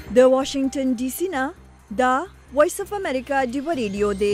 د واشنگټن ډي سي نه دا وایس اف امریکا ډیو ریډیو دی.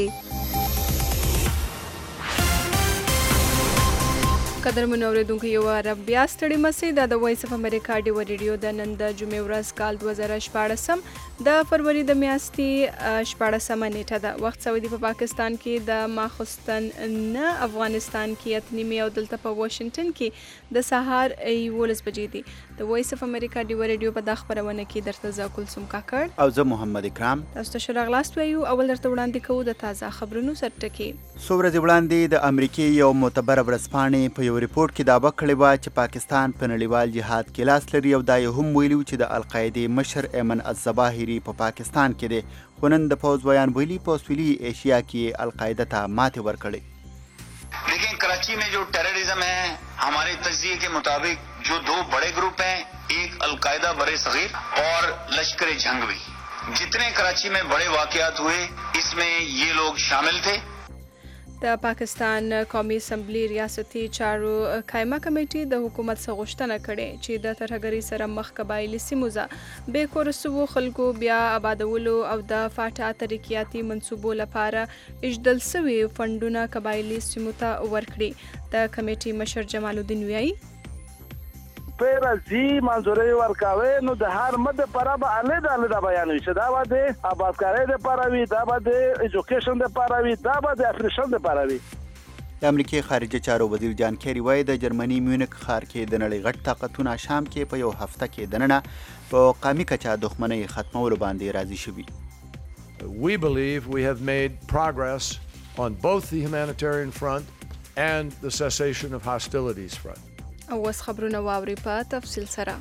قدرمن اوریدونکو یو عرب بیا ستړي مسئ دا د وایس اف امریکا ډیو ریډیو د نن د جمعې ورځ کال 2014 د فروری د میاشتې 14 نیټه ده. وخت سعودي په پاکستان کې د ماخستن نه افغانستان کې اتنیمه او دلته په واشنگټن کې د سهار 11 بجې دي. د وایس اف امریکا ډیو ریډیو په د خبرونه کې درته ز کلثوم کاکړ او زه محمد اکرام تاسو ته شراغلاست وایو. اول درته وړاندې کوو د تازه خبرونو سرټکی. څو ورځې وړاندې د امریکې یو معتبره ورځپاڼې په یو ریپورت کې دعوه کړې وه چې پاکستان په نړیوال جهاد کې لاس لري او دا یې هم ویلي چې د القاعدې مشر ایمن الظواهري په پاکستان کې دی. خو نن د پوځ ویان ویلي په سویلي ایشیا کې القاعده ته ماتې ورکړې. लेकिन कराची में जो टेररिज्म है हमारे तज्जिए के मुताबिक जो दो बड़े ग्रुप हैं, एक अलकायदा बरे सगीर और लश्कर जंगवी, जितने कराची में बड़े वाकयात हुए इसमें ये लोग शामिल थे. د پاکستان قومي اسمبلی ریاستي چارو قائمه کمیټې د حکومت څخه غوښتنه کړې چې د ترهګرۍ سره مخ قبایلي سیمو ځه بې کور سوو خلکو بیا آبادولو او د فاټا ترقیاتي منصوبو لپاره اجدل سوي فندونه قبایلي سیمو ته ورکړي. د کمیټې مشر جمال الدین ویایي پیرازی منظوری ورکاوی نو د هر مده پرا به علیده بیانوي چې دا به د آبادکارۍ دپاره وي، دا به د ایجوکیشن دپاره وي، دا به د اپریشن دپاره وي. د امریکې خارجه چارو وزیر جان کیری وایي د جرمني میونخ ښار کې د نړۍ غټ طاقتونه شام کې په یو هفته کې دننه په قامي کچه دښمنۍ ختمولو باندې راضي شوي. We believe we have made progress on both the humanitarian front and the cessation of hostilities front. او اوس خبرونه واوري په تفصیل سره.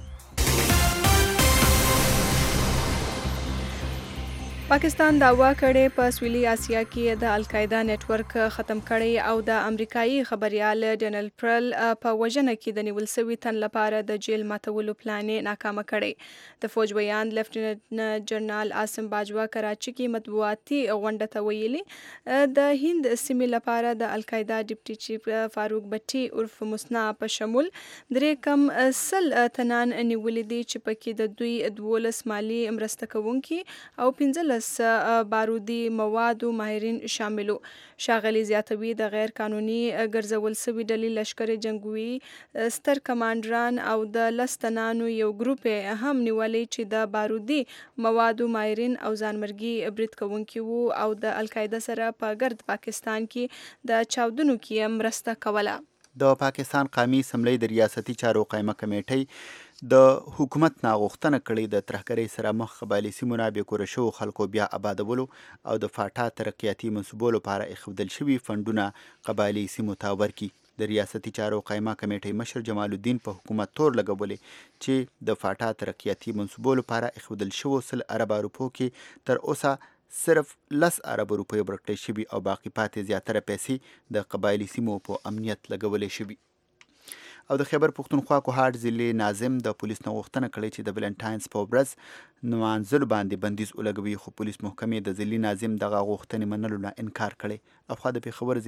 پاکستان دعوا کړې په سویلي اسیا کې د القاعده نتورک ختم کړي او د امریکایي خبريال ډینل پرل په وژنه کې د نیول سوي تن لپاره د جیل ماتولو پلان ناکامه کړي. د فوج ویان لیفټیننټ جنرال عاصم باجوا کراچي کې مطبوعاتي غونډه ته ویلي د هند سیمې لپاره د القاعده ډیپټي چیف فاروق بټي عرف مسنا په شمول درې کم سل تنان نیولې دي چې پکې د دوی 12 مالی مرسته کوونکي او 15 بارودي موادو ماهرین شاملو. شاغلي زیاتوي د غیر قانوني ګرځول سوي ډلې لشکر جنگوي ستر کمانډران او د لستنانو یو ګروپ هم نیولې چې د بارودي موادو ماهرین او ځانمرګي برید کوونکي وو او د القاعده سره په ګرد پاکستان کې د چاودنو کې مرسته کوله. د پاکستان قومي اسمبلی د ریاستي چارو قائمه کمیټې د حکومت نه غوښتنه کړې د ترهګرۍ سره مخ قبایلي سیمو نه بې کوره شوو خلکو بیا آبادولو او د فاټا ترقیاتي منصوبو لپاره ایښودل شوي فنډونه قبایلي سیمو ته ورکړي. د ریاستي چارو قائمه کمیټې مشر جمال الدین په حکومت تور لګولې چې د فاټا ترقیاتي منصوبو لپاره ایښودل شوو 100 ارب روپو کې تر اوسه صرف 10 ارب روپۍ ورکړل شوي او باقي پاتې زیاتره پیسې د قبایلي سیمو په امنیت لګولې شوي. او د خیبر پښتونخوا کوهاټ ضلع ناظم د پولیس نه غوښتنه کړې چې د ولنټاینز په ورځ نمانځلو باندې بندیز ولګوي، خو پولیس محکمې د ضلع ناظم دغه غوښتنې منلو نه انکار کړی. افخوا د پېښور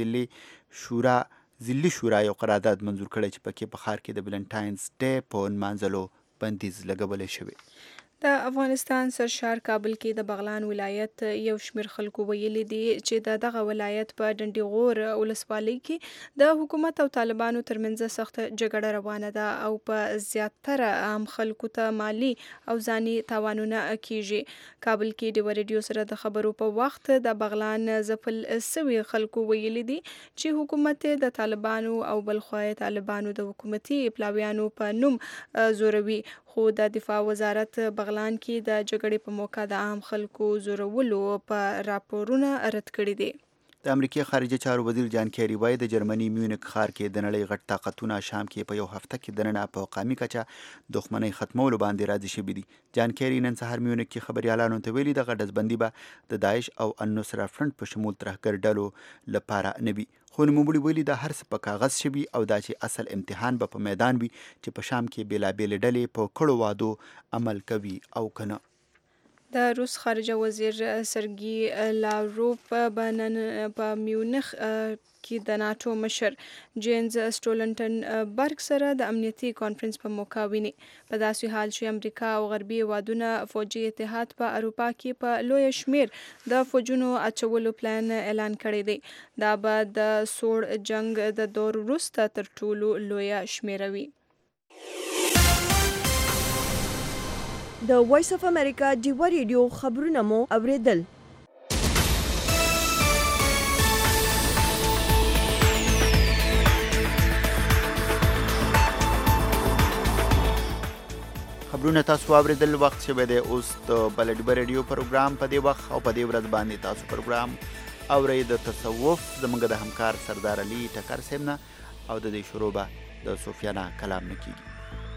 ضلعي شورا یو قرارداد منظور کړی چې پکې په ښار کې د ولنټاینز ډے په نمانځلو بندیز لګولی شوی. د افغانستان سرشار کابل کې د بغلان ولایت یو شمېر خلکو ویلي دي چې دغه ولایت په ډنډیغور ولسوالۍ کې د حکومت او طالبانو ترمنځ سخت جګړه روانه ده او په زیاتره عام خلکو ته مالی او ځاني تاوانونه کیږي. کابل کې د ریډیو سره د خبرو په وخت د بغلان ځپل سوي خلکو ویلي دي چې حکومت د طالبانو او بلخوا طالبانو د حکومتي پلاویانو په نوم زوروي. خو د دفاع وزارت بغلان کې د جګړې په موقع د عام خلکو زورولو په راپورونه رد کړي دي. د امریکې خارجه چارو وزیر جان کیری وایي د جرمني میونخ ښار کې د نړۍ غټ طاقتونه شام کې په یو هفته کې دننه په قامي کچه دښمنۍ ختمولو باندې راضي شوي دي. جان کیری نن سهار میونخ کې خبریالانو ته ویلي دغه ډزبندي به د داعش او النصره فرنټ په شمول ترهګر ډلو لپاره نه وي. خو نوموړي ویلي دا هر څه په کاغذ شوي او دا چې اصل امتحان به په میدان وي چې په شام کې بېلابېلې ډلې په کړو وعدو عمل کوي او کنه. د روس خارجه وزیر سرګي لاوروف په میونخ کې د ناتو مشر جینز سټولټنبرګ سره د امنیتي کانفرنس په موقع ویني په داسې حال چې امریکا او غربي هیوادونه فوجي اتحاد په اروپا کې په لوی شمیر د فوجونو اچولو پلان اعلان کړی دی دا به د سوړ جنگ د دور وروسته تر ټولو لوی شمیره وي. د وایس اف امریکا ډیوا ریډیو خبرونه مو اوریدل. خبرونه تاسو اوریدل وخت شوه د اوس د بل ډیوا ریډیو پروګرام په دی وخت او په دې ورځ باندې تاسو پروګرام اورئ د تصوف زموږ د همکار سردار علي ټکر سیمنه او د دې شروع به د سفیانه کلام نه کیږي.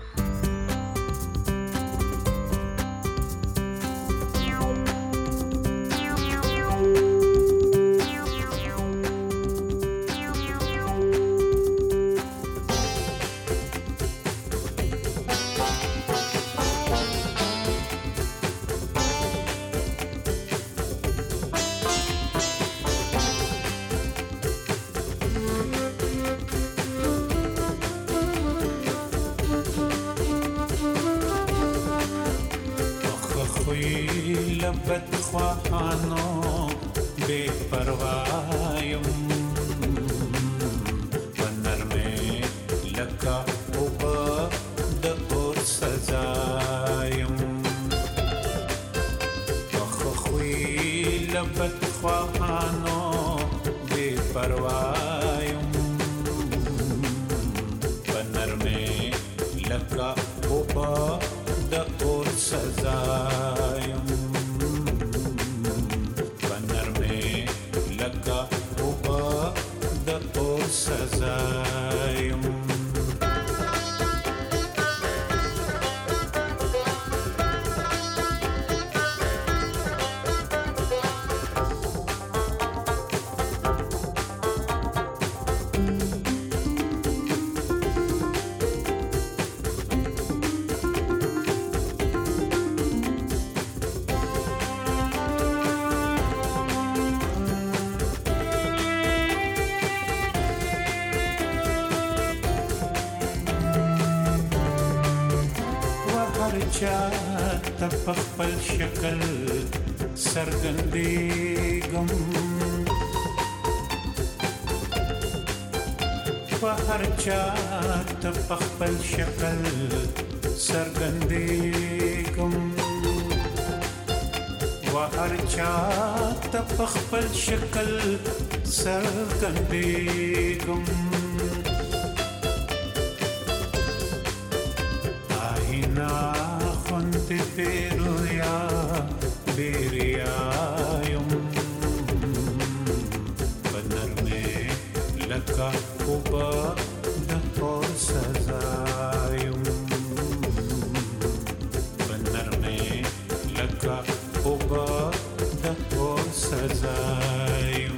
خپل شکل سرګندېږم په هر چا ته په خپل شکل سرګندېږم و هر چا ته په خپل شکل سرګندېږم Peruya, Biriyayum, Banar mein laka uba da aur sazayum, Banar mein laka uba da aur sazayum.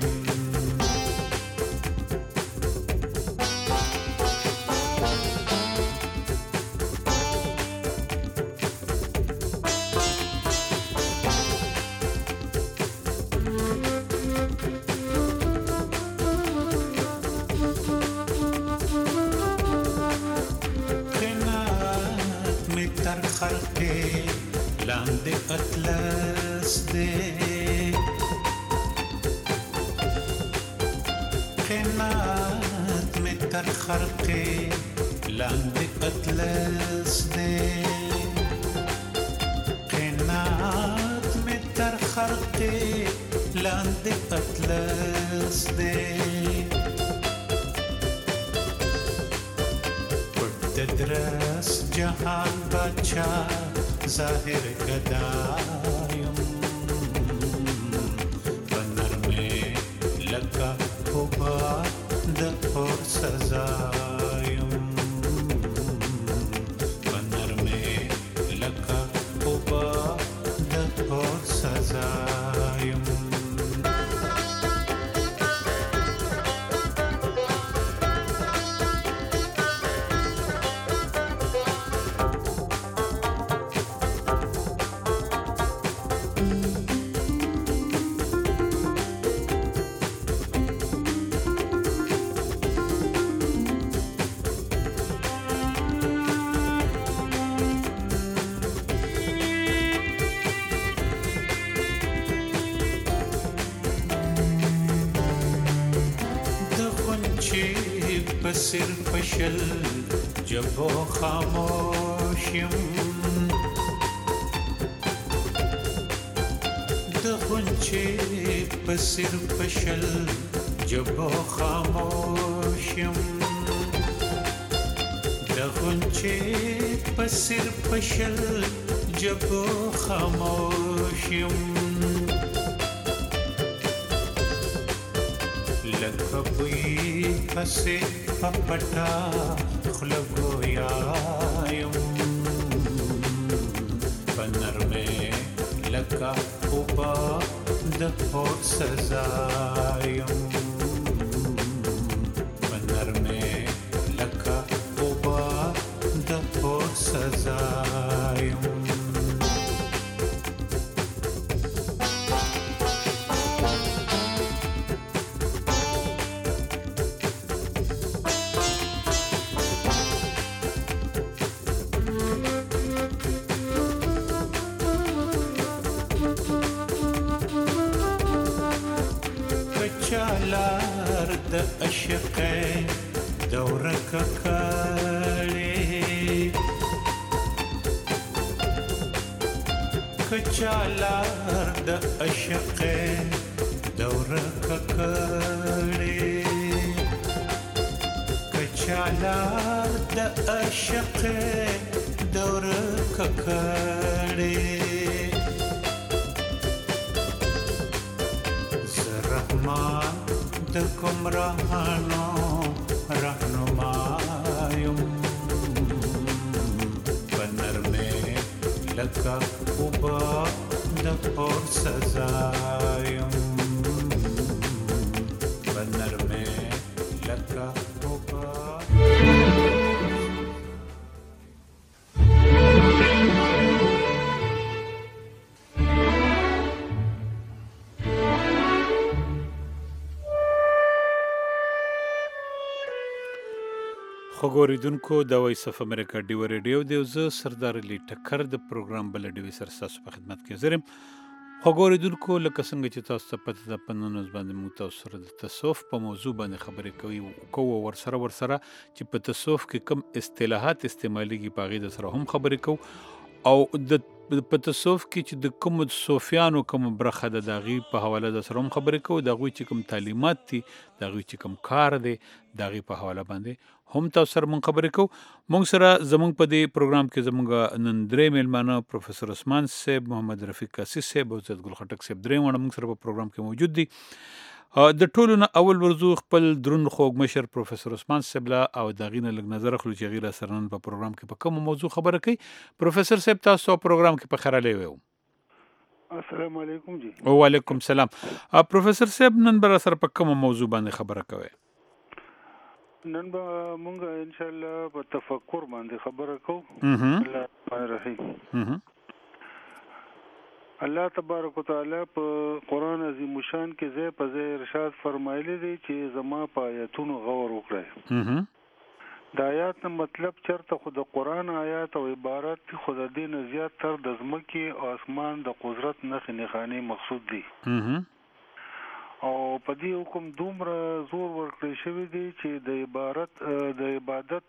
Lande atlas de Khenat mein tar kharke Lande atlas de Khenat mein tar kharke Lande atlas de Tadras jahan bacha ظاهر گدایم بنر میں لگا ہوبا د اور سزایم بنر میں لگا ہوبا د اور سزایم پسر پشل جب خاموشیم د غنچې پسر پشل جب خاموشیم د غنچې پسر پشل جب خاموشیم لکه بوی پسې پپټا خوله ګویایم په نرمې لکه اوبه د پور سزایم په نرمې لکه اوبه د پور سزایم چالار د عشق دوره ککړې کچالار د عشق دوره ککړې کچالار د عشق دوره ککړې د کوم راهانو راهنمایم په نرمې لکه اوبه د پور سزایم په نرمې لکه اوبه خبرېدونکو د وایس اف امریکا ډیو ریډیو دی زه سردار علی ټکر د پروګرام بل ډیو سر تاسو په خدمت کې زرم خبرېدونکو لکه څنګه چې تاسو ته پته ده په نن ورځ باندې موږ تاسو سره د تصوف په موضوع باندې خبرې کوو ورسره چې په تصوف کې کوم اصطلاحات استعمالېږي په هغې د سره هم خبرې کوو او په تصوف کې چې د کوم صوفیانو کوم برخه ده د هغې په حواله د سره هم خبرې کوو د هغوی چې کوم تعلیمات دي د هغوی چې کوم کار دی د هغې په حواله باندې هم تاسو سره مونږ خبرې کوو مونږ سره زمونږ په دې پروګرام کې زمونږ نن درې میلمانه پروفیسر عثمان صاحب محمد رفیق کاسي صاحب او زید ګل خټک صاحب درې واړه مونږ سره په پروګرام کې موجود دي د ټولو نه اول ورځو خپل دروند خوږ مشر پروفیسر عثمان صاحب لا او د هغې نه لږ نظر اخلو چې هغې را سره نن په پروګرام کې په کومه موضوع خبره کوي پروفیسر صاحب تاسو پروګرام کې په خیر راغلی ویو السلام علیکم جی وعلیکم السلام پروفیسر صاحب نن به را سره په کومه موضوع باندې خبره کوئ نن به مونږ ان شاء الله په تفکر باندې خبره کوو الله الرحمن الرحیم الله تبارک وتعالى په قران عظیم شان کې ځای په ځای ارشاد فرمایلی دی چې زما په آیاتونو غور وکړئ د آیات نه مطلب چرته خو د قران آیات او عبارت خو د دې نه زیات تر د ځمکې او اسمان د قدرت نښې نښانې مقصود دي او په دې حکم دومره زور ورکړی شوی دی چې د عبادت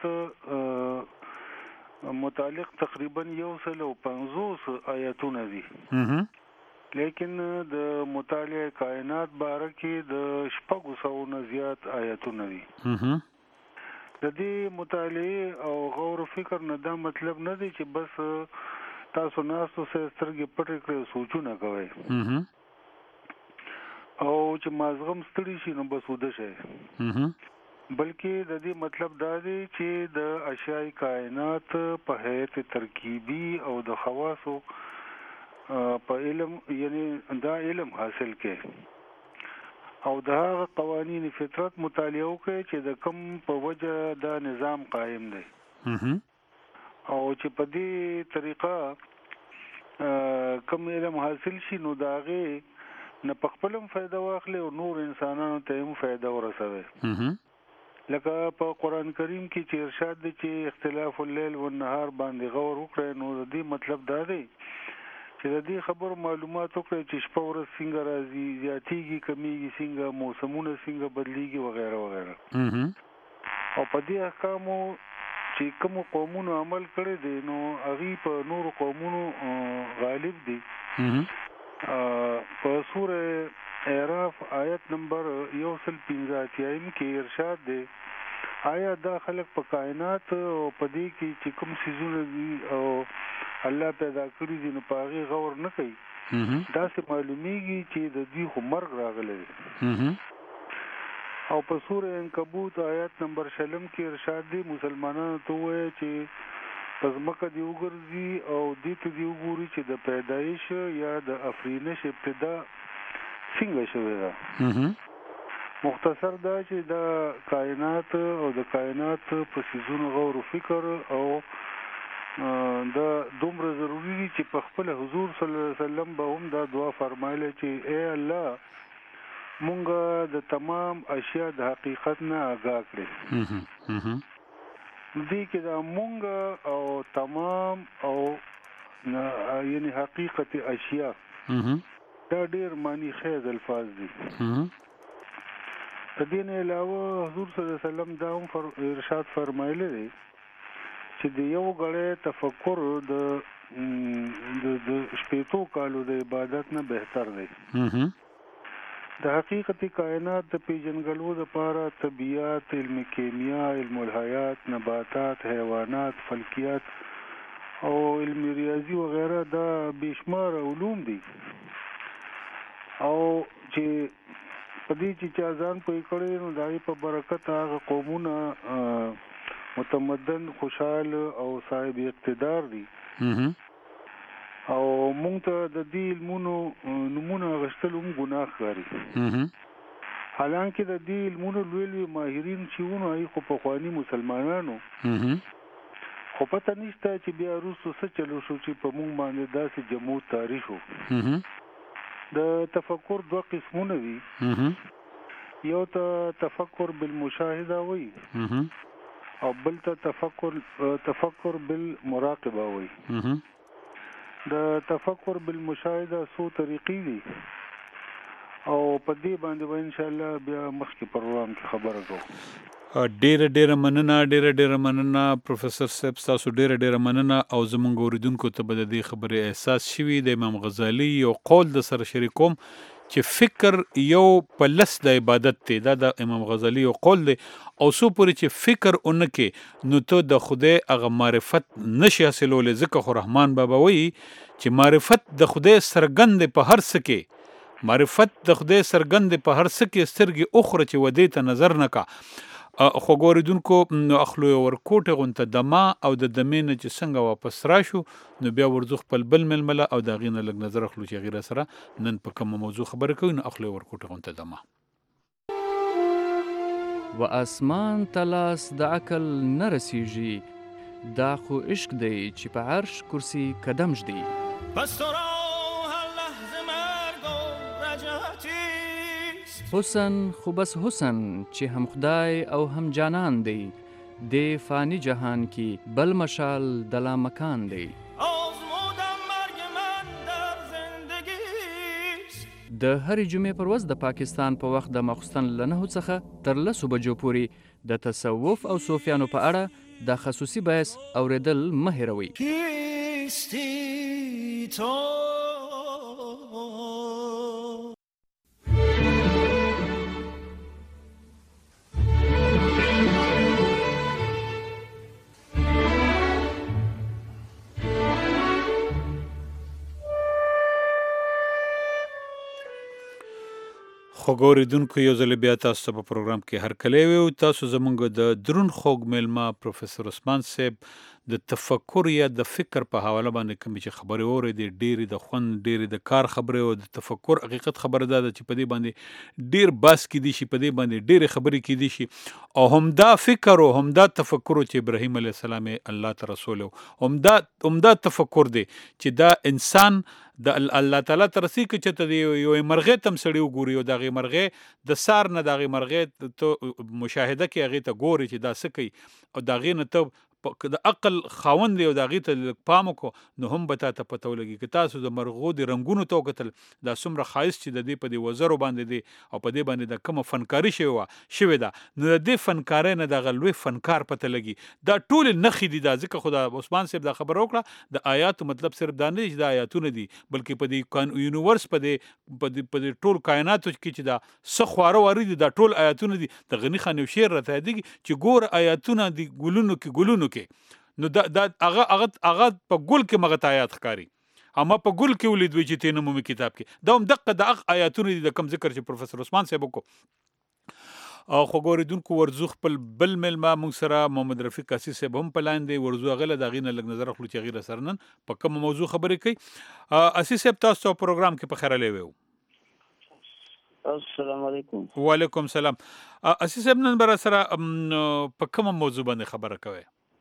متعلق تقریبا 150 آیاتونه دي لیکن د مطالعه کائنات باره کې د 600 نه زیات آیاتونه دي د دې مطالعه او غور و فکر نه دا مطلب نه دی چې بس تاسو ناسو سره سترګې پټې کړئ سوچونه کوئ او چې مازغم ستړي شي نو بس وده شي بلکې د دې مطلب دا دی چې د اشیاء کائنات په حیث ترکیبي او د خواصو په علم یعنی دا علم حاصل کړي او د هغه قوانین فطرت مطالعه وکړي چې د کم په وجه دا نظام قائم دی او چې په دې طریقه کم علم حاصل شي نو دا غي نه په خپلم فائدہ واخلي او نور انسانانو ته هم فائدہ ورسوي لکه په قران کریم کې چې ارشاد دی چې اختلاف الليل والنهار باندې غور وکړي نو د دې مطلب دا دی چې د دې خبر معلومات وکړي چې شپه ورځ څنګه راځي زیاتیږي کمیږي څنګه موسمونه څنګه بدلیږي وغیرہ وغیرہ او په دې احکامو چې کوم قومونو عمل کړی دی نو هغه په نورو قومونو غالب دي. په سوره اعراف آیت نمبر 115 کې ارشاد دی آیا دا خلق په کائنات او په دې کې چې کوم سيزونه دي او الله پیدا کړی دي نو په هغه غور نه کوي. دا څه معلومیږي چې د دې خو مرګ راغلی دی. او په سوره عنکبوت آیت نمبر 60 کې ارشاد دی مسلمانانو ته وایي چې پس مکه دی وګرځي او دې ته دی وګوري چې د پیدایش یا د افرینش ابتدا څنګه شوې ده. مختصر دا چې د کائنات او د کائنات په سيزونو غور او فکر او دا دومره ضروری دي چې په خپل حضور صلی الله علیه وسلم به هم دا دعا فرمایله چې اے الله مونږه د تمام اشیاء د حقیقت نه آگاه کړي. دې کې دا مونږه او تمام او یعنی حقیقت اشیاء دا ډېر معنی خیز الفاظ دي. د دې نه علاوه حضور صلی الله علیه وسلم دا هم ارشاد فرمایلی دی چې د یو غړی تفکر د شپېتو کالو د عبادت نه بهتر دی. د حقیقت کائنات د پیژنګلو لپاره طبیعت، علم کیمیا، علم الحیات، نباتات، حیوانات، فلکیات او علم ریاضی وغیرہ دا بشمار علوم دي او چې په دې چې ځان پوي کړي نو دای په برکت هغه قومونه متمدن، خوشحال او صاحب اقتدار دي. او مونږ ته د دې علمونو نمونه غشتل هم ګناه ښکاري. حالانکه د دې علمونو لوی ماهرین چې ونه ای خو په خواني مسلمانانو خو پته نشته چې بیا وروسته څه چلو شو چې په مونږ باندې داسې جمود تاریخ شو. د تفکر دوه قسمونه دي. یو ته تفکر بالمشاهده وي او بل ته تفکر بالمراقبه وي. د تفکر بالمشاهده څو طریقې دي او په دې باندې ان شاء الله بیا مخکې پروګرام کې خبره کوو. ډیره مننه پروفیسور صاحب، تاسو ډیره مننه او زمونږ اوریدونکو ته به د دې خبرې احساس شوي د امام غزالی یو قول د سره شریکوم چې فکر یو په لس د عبادت دی. دا د امام غزالی یو قول دی او سو پورې چې فکر اونکې نو ته د خدای هغه معرفت نشي حاصلولی. ځکه خو رحمان بابا وایي چې معرفت د خدای څرګند په هر څه کې، معرفت د خدای څرګند په هر څه کې سترګې اخره چې ودې ته نظر نه کا. خو ګوریدونکو نو اخلو یو ورکوټه غونته دما او د دمې نه چې څنګه واپس راشو نو بیا ورځو خپل بل ململه او د هغې نه لږ نظر اخلو چې هغې سره نن په کومه موضوع خبرې کوي. نو اخلو یو ورکوټه غونته دما. و اسمان ته لاس د عقل نه رسیږي، دا خو عشق دی چې په عرش کرسي قدم ږدي. پس تو را هر لحظه مرگ و رجعتی حسن خو بس حسن چې هم خدای او هم جانان دی، د فانی جهان کی بل مشال دلا مکان دی. آزمودم مرگ من در زندگیست. د هرې جمعې پر ورځ د پاکستان په وخت د ماخوستن له 9 څخه تر 10 بجو پورې د تصوف او صوفیانو په اړه د خصوصي بحث اوریدل مه هېروئ. کیستی تو خو ګوریدونکو یو ځل بیا تاسو ته په پروګرام کې هرکلی ویو. تاسو زموږ د درون خوږ میلمه پروفیسور عثمان صاحب د تفکر یا د فکر په حواله باندې کومې چې خبرې اورېدې ډېرې د خوند، ډېرې د کار خبرې او د تفکر حقیقت خبره دا ده چې په دې باندې ډېر بحث کیدی شي، په دې باندې ډېرې خبرې کیدی شي او همدا فکر او همدا تفکر چې ابراهیم علیه السلام الله ته رسول همدا تفکر دی چې دا انسان د الله تعالی ته رسي که چې ته یو مرغې ته هم سړي وګوري او د هغې مرغې د سار نه د هغې مرغې ته مشاهده کې هغې ته ګوري چې دا څه کوي او د هغې نه ته د عقل خاوند دی او د هغې ته پام وکړو نو هم به تا ته پته ولګي که تاسو د مرغو د رنګونو ته وکتل دا څومره ښایست چې د دې په دې وزرو باندې دی او په دې باندې د کومه فنکاري شوې ده نو د دې فنکارۍ نه دغه لوی فنکار پته لګي دا ټولې نښې دي دا ځکه خو د عثمان صاحب دا خبره وکړه د آیاتو مطلب صرف دا نه دی چې دا آیاتونه دي بلکې په دې یونیورس په دې ټول کائناتو کې چې دا څه خواره واره دي دا ټول آیاتونه دي د غني خان یو شعر راته یادېږي چې ګور آیاتونه دي ګلونو کې نو دا هغه په ګل کې مغه آیات ښکاري اما په ګل کې ولید وی چې تینه مو کتاب کې دا هم دقه د آیاتونه دي د کم ذکر چې پروفیسور عثمان صاحب وکړو او خو ګوریدونکو ورزو خپل بل ملما موږ سره محمد رفیق قاسی صاحب هم پلان دی ورزو غله د غینه لګ نظر خپل چې غیر سره نن په کوم موضوع خبرې کوي اسی صاحب تاسو پروګرام کې په خیره لیوو السلام علیکم وعلیکم السلام اسی صاحب نن بر سره په کوم موضوع باندې خبره کوي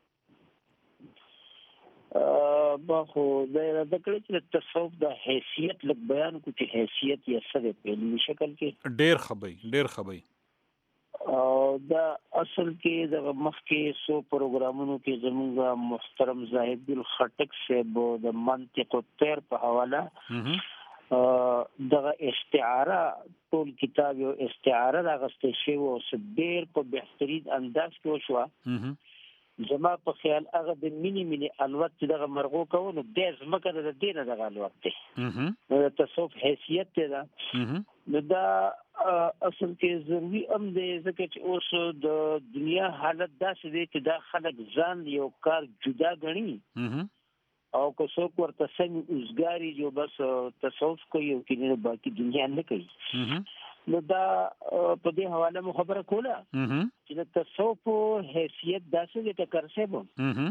باخو دا د کله چې تصوف د حیثیت لږ بیان کو چې حیثیت یې څه دی په علمي شکل کې ډیر خبي او دا اصل کې د مخکې سو پروګرامونو کې زموږ محترم زاهد الخټک صاحب د منطق الطير په حواله دغه استعاره ټول کتاب یو استعاره راغستې شوی او ډېر په بهترین انداز کې وشوه زما په خیال هغه د مینی الوت چې دغه مرغو کوو نو د ځمکه د دې نه دغه الوت دی نو د تصوف حیثیت دی دا نو دا اصل کې ضروري هم دی ځکه چې اوس د دنیا حالت داسې دی چې دا خلک ځان یو کار جدا ګڼي او که څوک ورته سمې اوزګاري جو بس تصوف کوي او کینې باقي دنیا نه کوي نو دا په دې حواله مو خبره کوله چې د تصوف حیثیت داسې د ټکر صاحب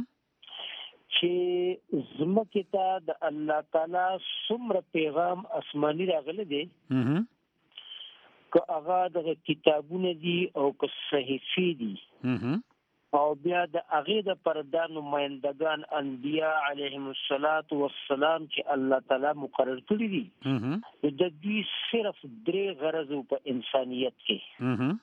چې زمکه ته د الله تعالی څومره پیغام آسماني راغلی دی که هغه د کتابونه دي او که صحیفې دي او بیا د هغې د پرده نمایندګان انبیا علیهم الصلاة والسلام چې الله تعالی مقرر کړي دي د دوی صرف درې غرض په انسانیت کې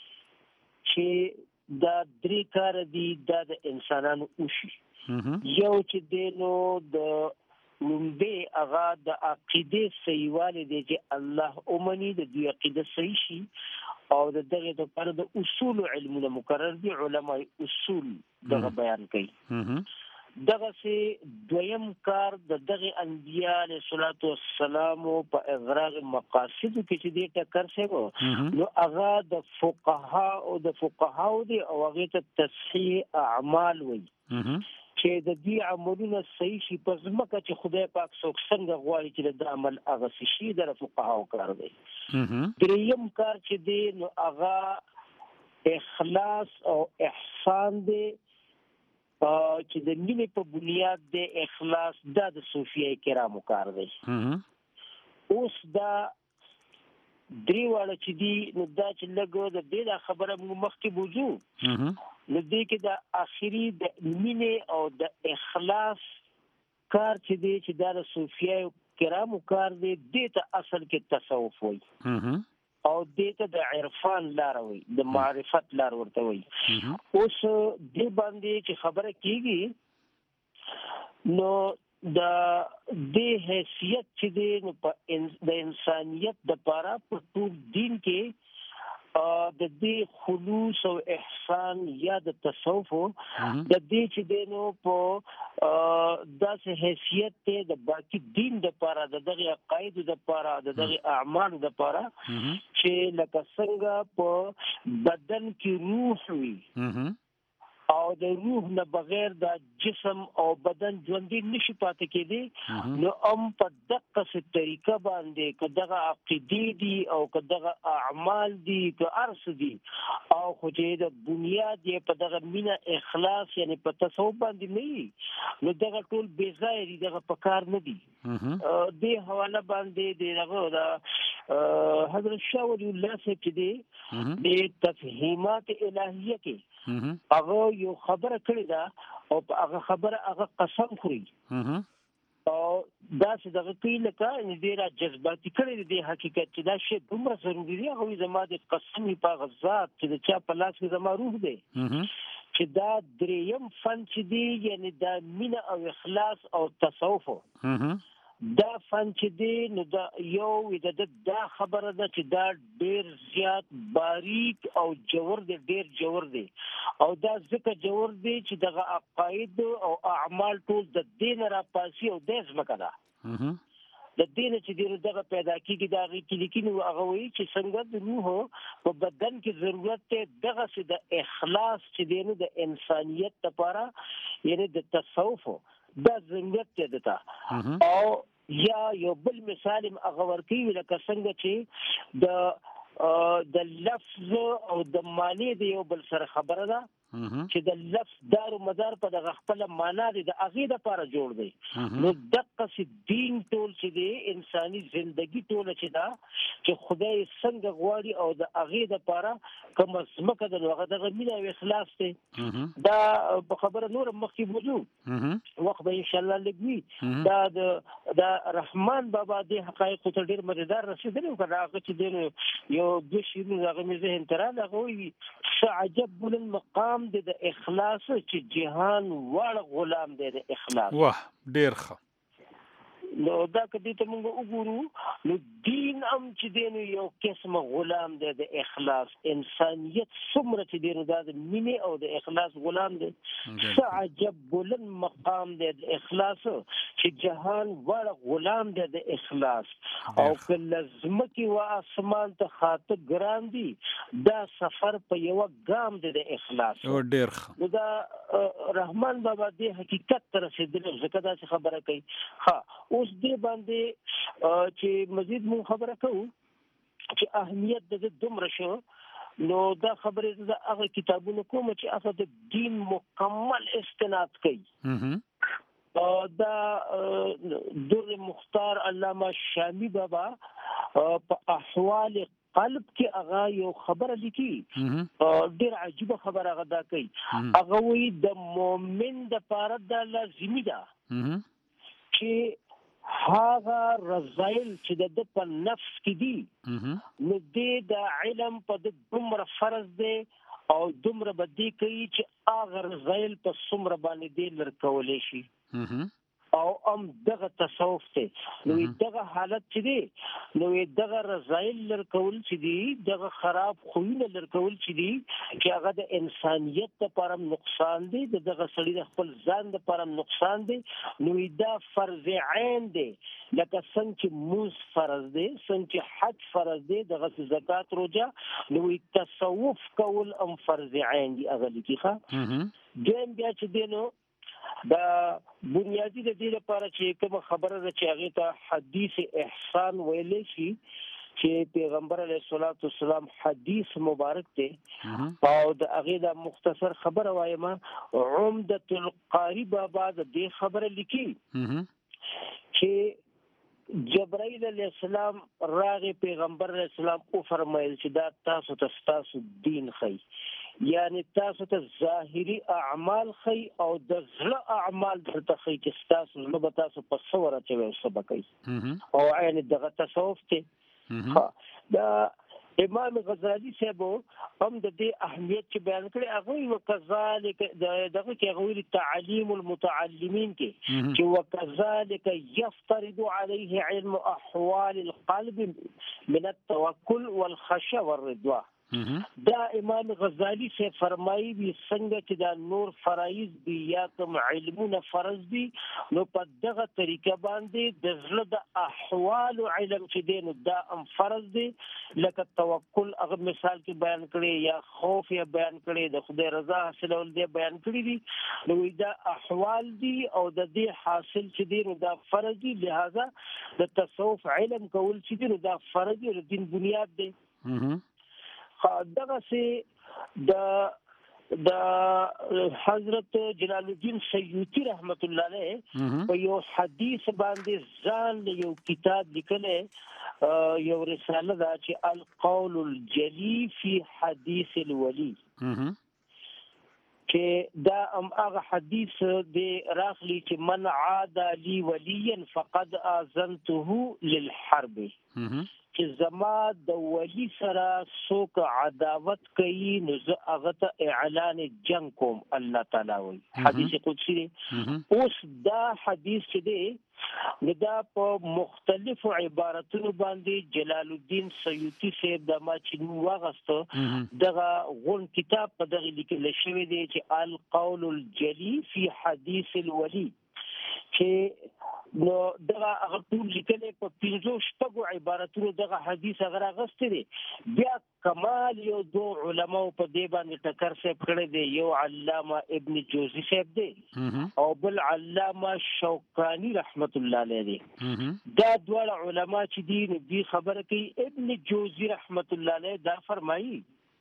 چې دا درې کار دي دا د انسانانو وشي یو چې دی نو د لومبې هغه د عقیدې صحیحوالی دی چې الله ومني د دوی عقیده صحیح شي او د دغه لپاره د اصول علمونه مقرر دي علماء اصول دغه بیان کوي دغه سي دویم کار د دغه انبیاء علیه الصلاۃ والسلام په اغراض مقاصد کې چې دې ټکر شوی نو هغه د فقها او د هغه ته تصحیح اعمال وي چې د دې عملونه صحیح شي په ځمکه چې خدای پاک څوک څنګه غواړي چې د عمل هغه شي د فقهاو کار دی دریم کار چې دی نو هغه اخلاص او احسان دی چې د مینې په بنیاد دی اخلاص دا د صوفیه کرامو کار دی اوس دا درې واړه چې دي نو دا چې لږ د دې خبره موږ مخکې بوځو نو دې کې د آخري د مینې او د اخلاص کار چې دی چې دا د صوفیه کرامو کار دی دې ته اصل کې تصوف وایي او دې ته د عرفان لار وایي د معرفت لار ورته وایي اوس دې باندې چې خبره کېږي نو د حیثیت چې دی نو د انسانیت د پاره په ټول دین کې د دې خلوص او احسان یا د تصوف د دې چې دی نو په داسې حیثیت ته د باقي دین د پاره د دغه عقاید د پاره د دغه اعمال د پاره چې لکه څنګه په بدن کې روح وي او د روح نه بغیر د جسم او بدن ژوندۍ نشي پاتې کېدی نو په دقه څه طریقه باندې که دغه عقیدې دي او که دغه اعمال دي که ارس دي او خو چې د بنیاد یې په دغه مینه اخلاص یعنی په تصوف باندې نه نو دغه ټول بې ځایه دي دغه په کار نه دي دې حواله باندې دغه حضرت شاه ولی الله صاحب چې دی د تفهیمات الهیه کې هغه یو خبره کړې ده او هغه خبره هغه قسم خوري او دا چې دغه کوي لکه ډېره جذباتي کړې دي حقیقت چې دا شی دومره ضروري دی هغه زما د قسم په غزاد چې د چا په لاس کې زما روح دی چې دا دریم فن چې دی یعنی دا مینه او اخلاص او تصوف دا فن چې دی نو دا یو دا خبره ده چې دا ډیر زیات باریک او جوور دی، ډیر جوور دی او دا ځکه جوور دی چې دغه عقاید او اعمال ټول د دین را پاسي او د ځمکه ده د دین چې دغه پیدا کیږي دا غي کې لیکي نو هغه وایي چې څنګه د روح په بدن کې ضرورت ته دغه سي د اخلاص چې دی نو د انسانيت لپاره یعنی د تصوف دا ضرورت ته ده او یا یو بل مثال هغه ورکی لکه څنګه چې د لفظ او د معنی د یو بل سره خبره ده چې د لفظ دار او مدار په دغه خپل معنا دی د هغې دپاره جوړ دی نو دقسې دین ټول چې دی انساني زندگی ټوله چې ده چې خدای څنګه غواړي او د هغې دپاره کومه ځمکه ده نو هغه دغه مینه او اخلاص دی دا په خبره نوره مخکې موضوع وخت به انشاءالله لږ وي دا رحمان بابا دې حقایقو ته ډېر مددار رسېدلی و که د هغه چې دی نو یو دوه شعرونه د هغه مې ذهن ته راغله هغه وایي څه عجب بلند مقام دی د اخلاص چې جهان وړ غلام دی د اخلاص واه ډیر ښه نو دا کدی ته موږ وګورو نو دین هم چې دی نو یو قسمه غلام دی د اخلاص انسانیت څومره چې دی نو دا د مینې او د اخلاص غلام دی څه عجب بلند مقام دی د اخلاص چې جهان وړ غلام دی د اخلاص او که لزمکې و آسمان ته خاطه ګران دی دا سفر په یوه ګام دی د اخلاص ډیر ښه نو دا رحمان بابا دې حقیقت ته رسېدلی ځکه داسې خبره کوي ښه اوس دې باندې چې مزید مون خبره کوو چې اهمیت د دومره شو نو دا خبرې زه هغه کتابونه کوم چې هغه د دین مکمل استناد کوي دا در مختار علامه شامی بابا په احوال قلب کې هغه یو خبره لیکي ډېر عجیبه خبره هغه دا کوي هغه وایي د مؤمن دپاره دا لازمي ده چې هغه رضایل چې د په نفس کې دي نو د علم په د دومره فرض دی او دومره به دی کوي چې هغه رضایل په څومره باندې دی لر کولی شي او دغه تصوف ته نو دغه حالت چې دی نو دغه رضایل لر کول چې دی دغه خراب خوونه لر کول چې دی چې هغه د انسانیت لپاره نقصان دی دغه سړي د خپل ځان لپاره نقصان دی نو دا فرض عین دی لکه څنګه چې موز فرض دی څنګه چې حج فرض دی دغه زکات روزه نو تصوف کول فرض عین دی هغه لیکي دیم بیا چې دی نو دا بنیادی د دې لپاره چې کومه خبره ده چې هغه ته حدیث احسان ویلې شي چې پیغمبر علیه الصلاۃ والسلام حدیث مبارک ته او د هغه د مختصر خبره وایم عمدۃ القاری بابا د دې خبره لیکي چې جبرائیل علیه السلام راغی پیغمبر علیه السلام او فرمایل چې دا تاسو دین خي یعنی تاسو ته ظاهري اعمال خي او د زړه اعمال درته خي چې تاسو نو به تاسو په صور اچوي سبقي او عین دغه تصوف ته دا امام غزالی صاحب هم د دې اهمیت چې بیان کړي هغه وکذالک دغه کې هغه تعلیم المتعلمین کې چې وکذالک یفترض علیه علم احوال القلب من التوکل والخشوع والرضا دا امام غزالی سے فرمایي وي څنګه چې دا نور فرایض دي یا کوم علمونه فرض دي نو په دغه طریقه باندې د زړه د احوال علم چې دی نو دا فرض دي لکه توکل هغه مثال کې بیان کړي یا خوف یې بیان کړي د خدای رضا حاصلول دی بیان کړي دي نو دا احوال دي او د دې حاصل چې دی نو دا فرض دي لہذا د تصوف علم کول چې دی نو دا فرض دی د دین بنیاد دی دغه سي د حضرت جلال الدین سیوطی رحمت الله علیه په یو حدیث باندې ځان یو کتاب لیکلی یو رساله ده چې القول الجلی فی حدیث الولی چې دا هغه حدیث دی راغلی چې من عاد لی ولیا فقد اذنته للحرب چې زما د ولی سره څوک عداوت کوي نو زه هغه ته اعلان جنگ کوم الله تعالی وایي حدیث قدسی دی اوس دا حدیث چې دی دا په مختلفو عبارتونو باندې جلال الدین سیوطی صاحب د ما چې واغسته دغه غون کتاب په دغه لیکل شوی دی چې القول الجلی فی حدیث الولی چې نو دغه هغه ټول لیکلې په 15 عبارتونو دغه حدیث هغه راغستې دي بیا کمال یو دو علماء په دې باندې ټکر صاحب کړی دی یو علامه ابن جوزی صاحب دی او بل علامه شوکانی رحمت الله علیه دی دا ډول علما چې دي نو دې خبره کوي ابن جوزی رحمت الله علیه دا فرمایي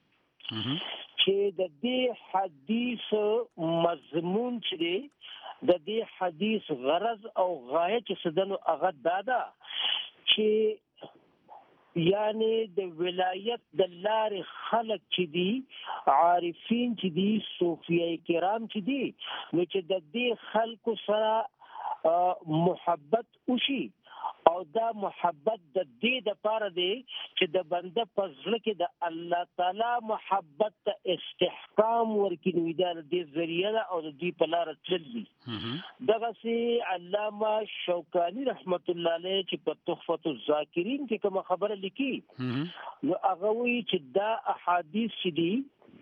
چې د دې حدیث مضمون چې دی د دې حدیث غرض او غایه چې سدنو هغه دادا چې یعنی د ولایت د لارې خلق چې دي عارفین چې دي صوفیای کرام چې دي نو چې د دې خلکو سره محبت وشي او دا محبت د دې د پاره دی چې د بنده په زړه کې د الله تعالی محبت ته استحکام ورکړي دا د ذریعہ او د دې په لار تللی دغه سي علامه شوکانی رحمت الله علیه چې په تحفۃ الذاکرین کې کوم خبره لیکي نو هغه وی چې دا احادیث دي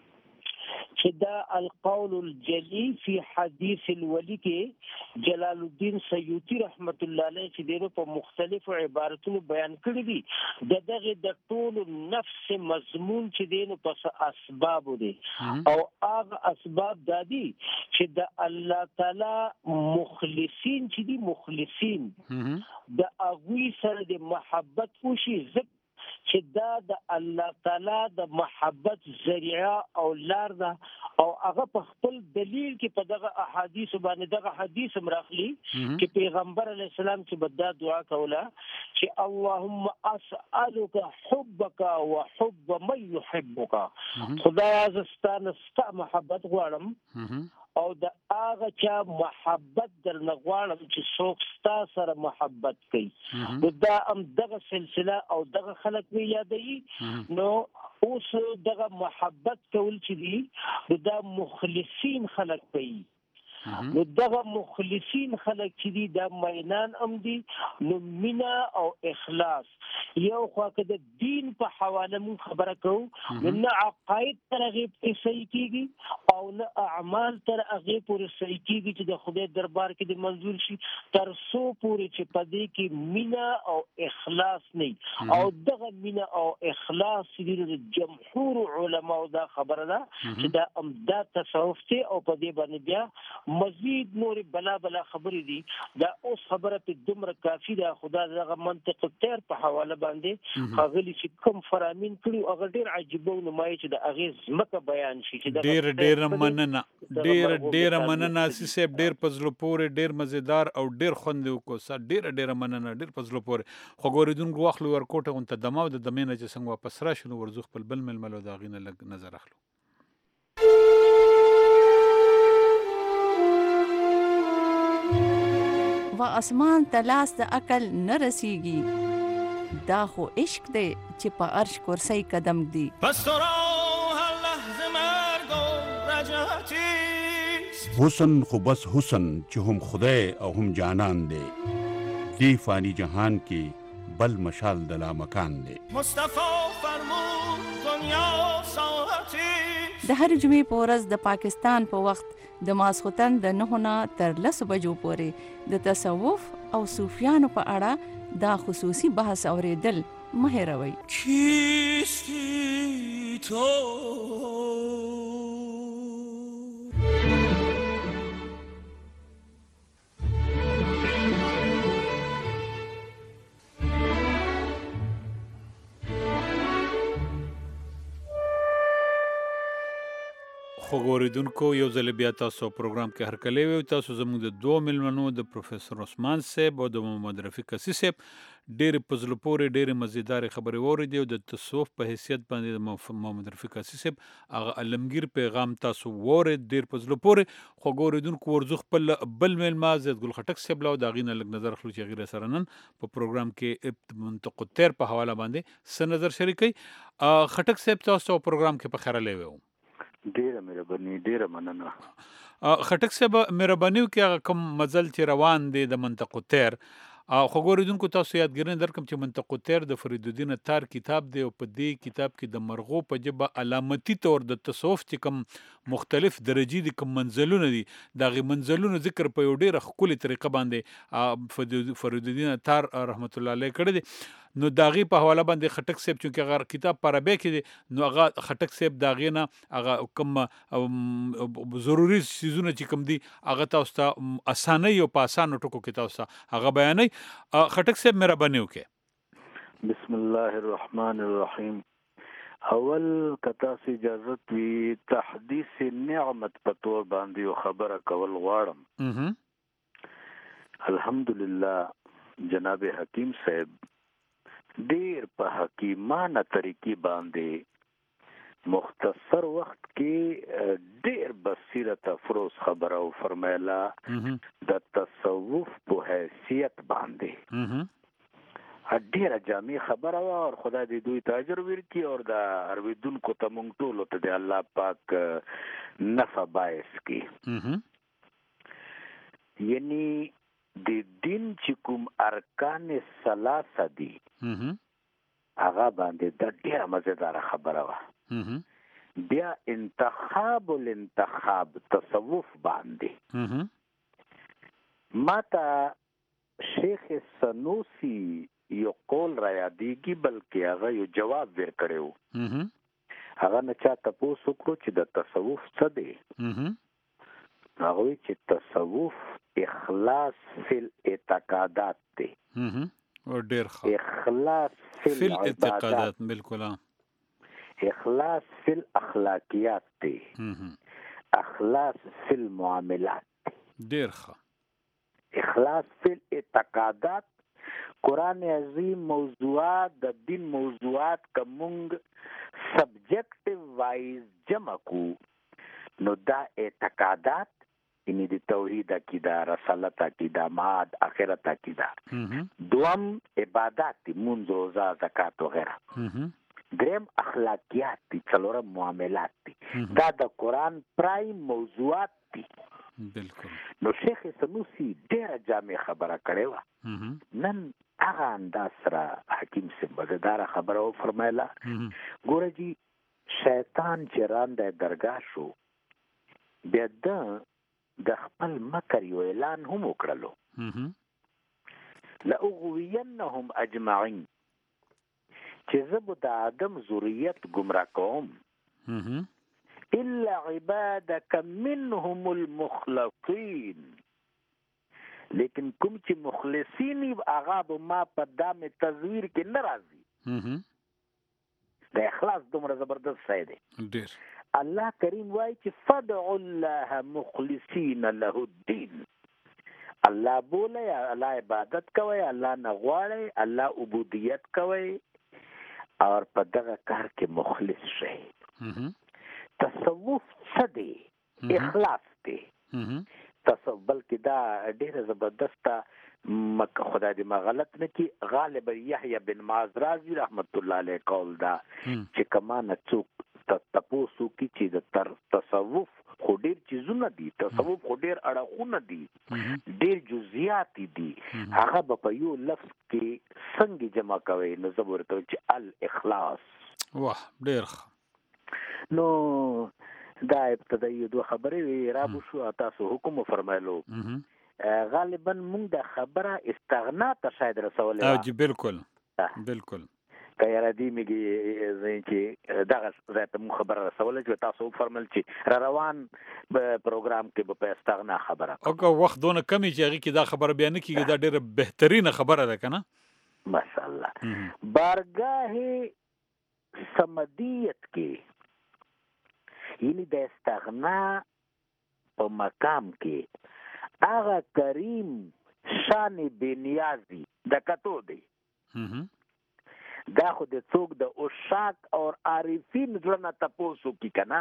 چې دا القول الجلی فی حدیث الولی کې جلال الدین سیوطی رحمت الله علیه چې دغه په مختلفو عبارتونو بیان کړی دي دغه د ټول نفس مضمون چې دینو پس اسباب دي او هغه اسباب دادي چې د الله تعالی مخلصین چې دي مخلصین د هغه سره د محبت وشي چې دا د الله تعالی د محبت ذریعہ او لار ده او هغه په خپل دلیل کې په دغه احادیث باندې دغه حدیث مراخلی چې پیغمبر علی السلام چې بدا دعا کوله چې اللهم اسالک حبک وحب من يحبک خدای ستانه ستا محبت غواړم او د هغه چا محبت درنه غواړم چې څوک ستا سره محبت کوي دا هم دغه سلسله او دغه خلک وی یادوي نو اوس دغه محبت کول چې دي دا مخلصین خلک کوي نو دغه مخلصین خلک چې دي دا مینان هم دي نو مینا او اخلاص یو خو که د دین په حواله مون خبره کوو نه عقاید تر هغه پورې صحیح کیږي او نه اعمال تر هغه پورې صحیح کیږي چې د خدای دربار کې د منظور شي تر څو پورې چې پدې کې مینا او اخلاص نه او دغه مینا او اخلاص د جمهور علماء دا خبره ده چې دا امدا تصوف ته او پدې باندې بیا مزید نور بلا خبرې دي دا اوس خبره په دومره کافی ده خدا دغه منطق تیر په حواله باندې هغه چې کوم فرامین کړي هغه ډیر عجیب او نمایي چې د هغه زمکه بیان شي چې ډیر مننه سیسه ډیر پزلو پورې ډیر مزیدار او ډیر خوند وکړه ډیر مننه ډیر پزلو پورې خو ګوریدونکو واخلو ورکوټه اون ته دماو د دمینه چې څنګه واپس راشنو ورزو خپل بل ململو دا غینه لګ نظر اخلو و اسمان تلاس د عقل نه رسیږي دا خو عشق دی چې په عرش کرسی قدم دی پس تو را هر لحظه مرگ و رجعتیست حسن خو بس حسن چې هم خدای او هم جانان دی دی فانی جهان کې بل مشال د لامکان دی مصطفی فرمود دنیا ساعتیست د هر جمعې په ورځ د پاکستان په وخت د ماسختن د 9 نه تر 10 بجو پورې د تصوف او صوفیانو په اړه دا خصوصي بحث اوریدل مه هېروئ. کیستی تو خو ګوریدونکو یو ځل بیا تاسو پروګرام کې هرکلی وي تاسو زموږ د دوه ملمنو د پروفیسور عثمان صاحب او د محمد رفیق اسي صاحب ډېرې په زړه پورې ډېرې مزیدارې خبرې واورېدې او د تصوف په حیثیت باندې د محمد رفیق اسي صاحب هغه علمگیر پیغام تاسو واورېد ډېر په زړه پورې خو ګوریدونکو ورځو خپل بل میلمه زید ګل خټک صاحب له د هغې نه لږ نظر اخلو چې هغې سره نن په پروګرام کې منطق الطیر په حواله باندې څه نظر شریکوي خټک صاحب تاسو پروګرام کې په خیرلی وی ډیره مهرباني ډیره مننه خټک صاحب مهرباني وکړئ هغه کوم مزل چې روان دی د منطق الطیر خو ګوریدونکو تاسو یادګرنه درکم چې منطق الطیر د فرید الدین اتار کتاب دی او په دې کتاب کې د مرغو په ژبه علامتي طور د تصوف چې کوم مختلف درجې دي کوم منزلونه دي د هغې منزلونو ذکر په یو ډېره ښکلې طریقه باندې فرید الدین اتار رحمت الله علیه کړی دی نو د هغې په حواله باندې خټک صاحب چونکې هغه کتاب په عربۍ کې دی نو هغه خټک صاحب د هغې نه هغه کوم ضروري څیزونه چې کوم دي هغه تاسو ته اسانۍ او په اسانو ټکو کې تاسو ته هغه بیانوي خټک صاحب مهرباني وکړئ بسم الله الرحمن الرحیم اول که تاسو اجازت وي تحدیث نعمت په طور باندې یو خبره کول غواړم الحمدلله جناب حکیم صاحب ډیر په حکیمانه طریقې باندې مختصر وخت کې ډیر بصیرت افروز خبره او فرمایله د تصوف په حیثیت باندې ډیره جامع خبره وه او خدای دې دوی ته اجر ورکړي او د اورېدونکو ته موږ ټولو ته د الله پاک نفع باعث کړي یعنی د دین چې کوم ارکان ثلاثه دي هغه باندې د ډېره مزیداره خبره وه بیا انتخاب الانتخاب تصوف باندې ما ته شیخ سنوسی یو قول را یادېږي بلکې هغه یو جواب ورکړی و هغه نه چا تپوس وکړو چې د تصوف څه دی هغه وایي چې تصوف اخلاص فی الاعتقادات دی ډیر ښه اخلاص فی الاعتقادات بالکل اخلاص فی الاخلاقیات دی اخلاص فی المعاملات ډیر ښه اخلاص فی الاعتقادات قرآن عظیم موضوعات د دین موضوعات کومنګ سبجیکټیو وایز جمع کو نو دا اعتقادات یعنی د توحید عقیده رسالت عقیده معاد آخرت عقیده دوم عبادات دي منځ روزه زکات وغیرہ دریم اخلاقیات دي څلورم معاملات دي دا د قرآن پرایم موضوعات دي بالکل نو شیخ سنوسی ډیره جامع خبره کړې وه نن هغه انداز سره حکیم صاحب مزیداره خبره وفرمایله ګوره جي شیطان چې رانده درګاه شو بیا د خپل مکر یو اعلان هم وکړلو لأغوینهم اجمعین چې زه به د آدم ذریت گمراه کوم الا عبادك منهم المخلصین لیکن کوم چې مخلصین هغه به ما په دامه تزویر کې نه راځي د اخلاص دومره زبردست ځای دی ډېر الله کریم وایي چې فدعوا الله مخلصین له الدین الله بوله الله عبادت کوي الله نه غواړي الله عبودیت کوي اور په دغه کار کې مخلص شي تصوف څه دی اخلاص دی تصوف بلکې دا ډیره زبردسته خدای دې ما غلط نه کی غالب یحیی بن معاذ رازی رحمت الله علیه قول دا چې کمانه څوک تاسو کی چې د تصوف خو ډیر چیزونه دي تصوف خو ډیر اړخونه دي ډیر جزئیات دي هغه په یو لفظ کې څنګه جمع کوي نو زبر ته چې الاخلاص واه ډیر نو دا ابتدایي دوه خبرې رابو شو تاسو حکم فرمایلو غالبا موږ د خبره استغنا ته شاید رسولې او بالکل بالکل کایره دی میږي چې دغه ځای ته مو خبره رسوله چې تاسو فرمایل چې روان پروګرام کې به استغنا خبره او وخت دونه کمی چې هغه کې دا خبره بیان کیږي دا ډیره بهترینه خبره ده کنه ماشاءالله بارگاه سمدیت کې یعنی د استغنا په مقام کې هغه کریم شان بنیازی د کتو دی دا خو د څوک د عشاق اور عارفین زړه تپوسو کی کنا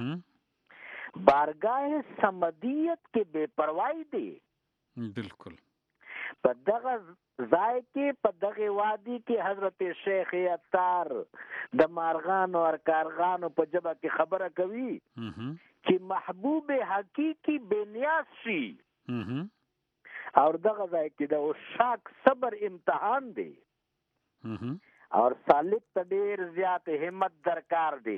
بارگاہ سمدیت کې بے پروايي دی بالکل په دغه ځای کې په دغه وادي کې حضرت شیخ عطار د مارغان او کارغانو په جبه کې خبره کوي چې محبوب حقیقی بنیاز شي او دغه ځای کې د عشاق صبر امتحان دی اور سالک ته ډیر زیات همت درکار دی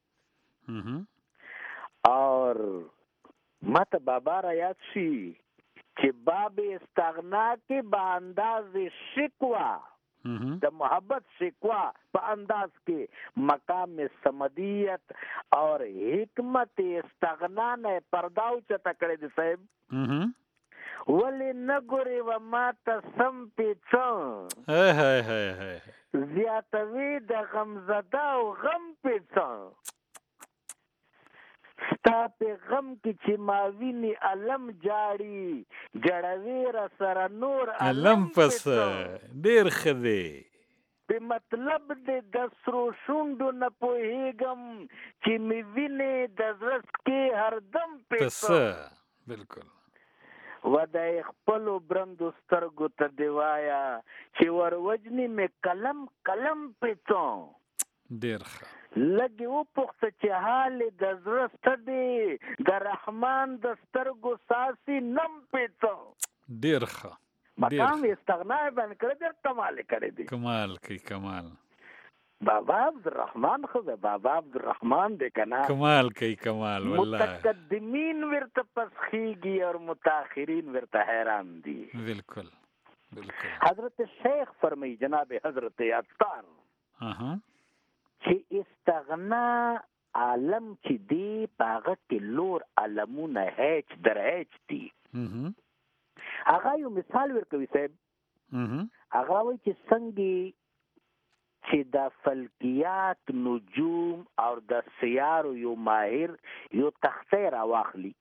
اور مت بابا را یاد شي چې باب استغنا کې با انداز شکوا د محبت شکوا په انداز کې مقام سمدیت اور حکمت استغنا نه پرداو چته کړی دی صاحب ولی نګوري و ما ته سم پیڅ زیاتوی د غمزده او غم پیڅ ستا په غم کې چې ما ویني علم جاړي جړوي را سره نور علم پس ډیر خدي په مطلب د سرو شوندو نه پوهیږم چې می ویني د زړه کې هردم پس بالکل ودای خپل برندو سترګو ته دیوایا چې ور وجنی مې کلم کلم پیڅو ډیر ښه لګي او پخته چې حال د زړه ستدي د رحمان د سترګو ساسي نم پیڅو ډیر ښه مقام استغنا باندې کړه ډیر کمال کړی دی کمال کوي کمال بابا عبدالرحمن خو بابا عبدالرحمن دی کنا کمال کوي کمال والله متقدمین ورته پسخیږي اور متأخرین ورته حیران دي بالکل بالکل حضرت شیخ فرمای جناب حضرت عطار چې استغنا عالم چې دی پاغه کې لور علمونه هیڅ در هیڅ دي هغه یو مثال ورکوي صاحب هغه وایي چې څنګه چې د فلکیات نجوم او د سیارو یو ماهر یو تخته را واخلي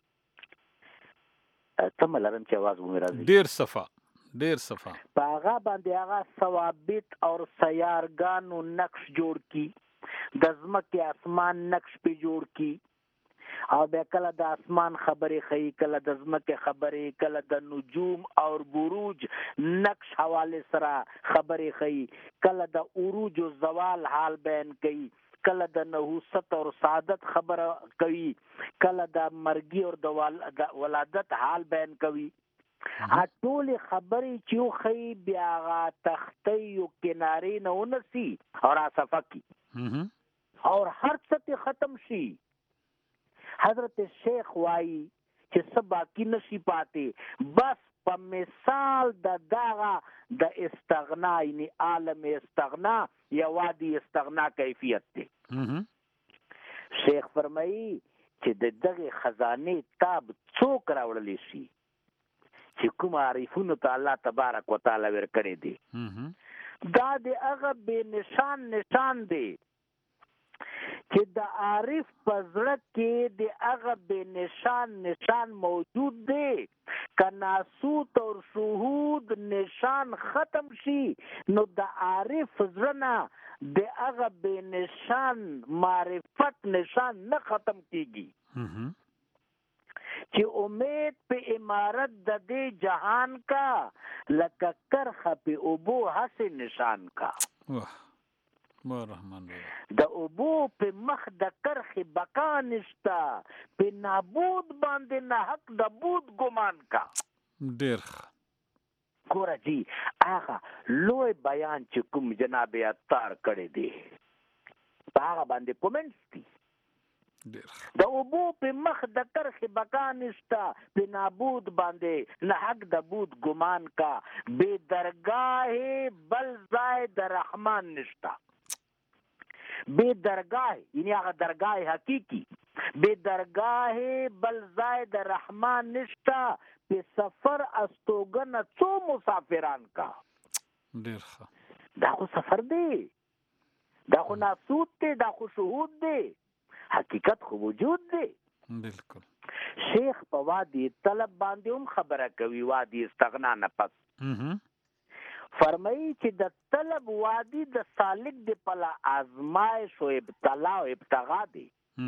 تم لرم چې आवाज مو راځي ډیر صفه په هغه باندې هغه ثوابت او سیارګانو نقش جوړ کی د ځمکې اسمان نقش په جوړ کی او بیا کله د اسمان خبرې خي کله د ځمکې خبرې کله د نجوم او بروج نقش حواله سره خبرې خي کله د عروج او زوال حال بیان کوي کله د نحوست او سعادت خبره کوي کله د مرګي او د ولادت حال بیان کوي ټول خبرې چې خي بیا غا تختې او کناري نه ونسي او صفقي اور هر څه ختم شي حضرت شیخ وای چې سبا کی نشي پاته بس په مثال د داغه د استغنا یعنی عالم استغنا یا وادي استغنا کیفیت دی شیخ فرمایي چې د دغه خزانه تاب څوک راوړلی شي چې کوم عارفونو ته الله تبارک وتعالى ورکړي دي دا د هغه به نشان دی چې د عارف په زړه کې د هغه به نشان موجود دی که ناسوت او شهود نشان ختم شي نو د عارف زړه نه د هغه به نشان معرفت نشان نه ختم کیږي چې امید په امارت د دې جهان کا لکه کرخه په اوبو حس نشان کا د اوبو په مخ د کرخ بقا نشتا په نابود باندې نه حق د بود ګمان کا ډیر ګوره جی هغه لوی بیان چې کوم جناب عطار کړی دی هغه باندې کومنټس دي د اوبو په مخ د کرخ بقا نشتا په نابود باندې نه حق د بود ګمان کا بے درگاه بل زائد رحمان نشتا بے درگاہ یعنی هغه درگاہ حقیقی بے درگاہ بل زائد رحمان نشتا په سفر استوګن څو مسافران کا ډیر دا خو سفر دی دا خو ناسوت دی دا خو شهود دی حقیقت خو وجود دی. بالکل. شیخ په وادي طلب باندې هم خبره کوي، وادي استغنا نه پس فرمایي چې د طلب وادي د سالک د پلا آزمائش او ابتلا او ابتغا دی.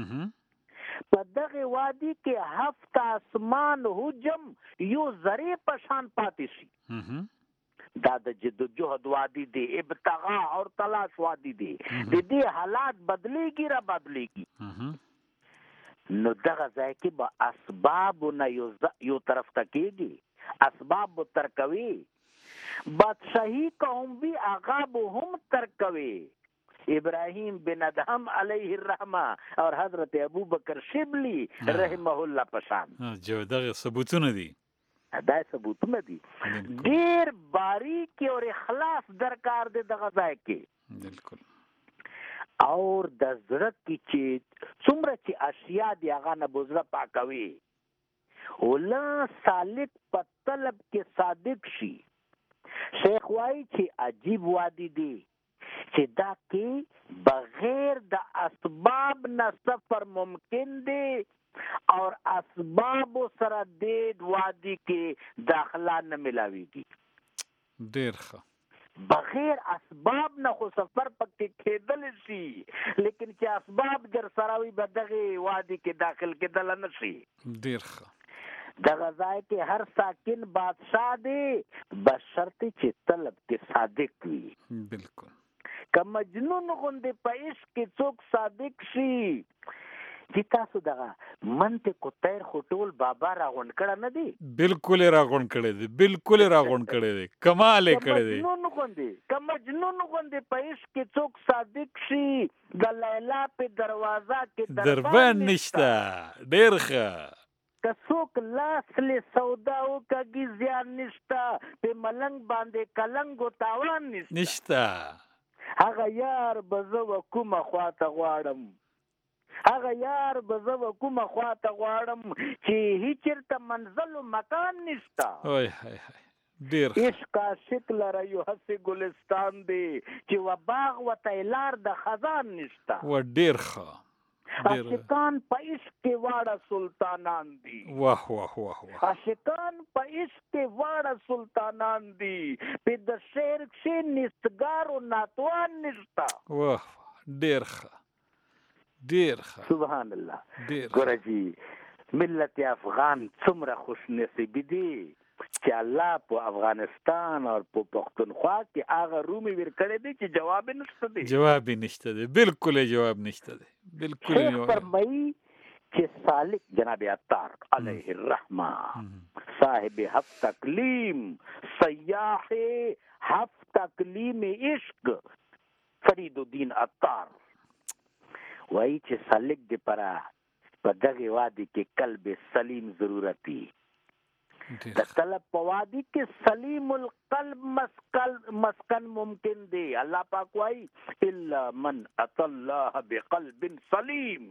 په دغه وادي کې هفت آسمان حجم یو ذره پشان پاتې شي. دا د جدوجہد وادي دی، ابتغا اور تلاش وادي دی. د دې حالات بدلیږي را بدلیږي. نو دغه ځای کې به اسباب نه یو طرف ته کېږي، اسباب به ترکوي. بادشاہی قوم بھی آغا بو هم ترکوي. ابراہیم بن ادهم علیہ الرحمہ اور حضرت ابو بکر شبلی رحمه الله پشان. جو دغه ثبوتونه دي، دا ثبوتونه دي ډیر باریک اور اخلاص درکار دي دغه ځای کې. بالکل. اور د زړه کې چې څومره چې اشیاء دی هغه نه بوزره پاکوي. ولا سالک په طلب کې صادق شي. شیخ وایي چې عجیب وادي دی چې دا کې بغیر د اسباب نه سفر ممکن دی اور اسباب سره د وادي کې داخله نه ملاويږي. ډیر ښه. بغیر اسباب نه خو سفر پکې کېدل شي، لیکن چې اسباب در سره وي به دغه وادي کې داخل کېدل نه شي. ډیر ښه. دغه ځای کې هر ساکن بادشاہ دی بشرط چې طلب کې صادق وي. بالکل. که مجنون غوندې په عشق کې څوک صادق شي چې تاسو دغه منطق او تیر خو ټول بابا راغونډ کړه نه دی. بالکل راغونډ کړی دی، بالکل راغونډ کړی دی، کمال یې کړی دی. که مجنون غوندې په عشق کې څوک صادق شي د لیلا په دروازه کې دربان نشته. ډیر ښه. که څوک لاس له سودا وکړي زیان نشته، په ملنګ باندې کلنګ او تاوان نشته. هغه یار به زه کومه خواته غواړم، هغه یار به زه کومه خواته غواړم چې هیڅ چېرته منزل او مکان نشته. وای هاي هاي ډیر عشق عاشق لره یو هسې ګلستان دی چې و باغ و تیلار د خزان نشته. و ډیر ښه. عاشقان په عشق کې واړه سلطانان دي. واه واه واه واه. عاشقان په عشق کې واړه سلطانان دي، په د شعر کې نستګار او ناتوان نشته. واه ډیر ښه. ډیر ښه. سبحان الله. ډیر ګوره جی ملت افغان څومره خوش نصیب دي چې الله په افغانستان او په پښتونخوا کې هغه رومي ورکړی دی چې جواب نشته دی. جواب نشته دی، بالکل جواب نشته دی. بالکل. شیخ فرمایي چې سالک جناب عطار علیه الرحمه صاحب هفت اقلیم سیاح هفت اقلیم عشق فرید الدین عطار وایي چې سالک دی پرا په دغه وادي کې قلب سلیم ضرورتي. د طلب په وادي کې سلیم القلب مسکن ممکن دی. الله پاک وایي الا من اتى الله بقلب سلیم.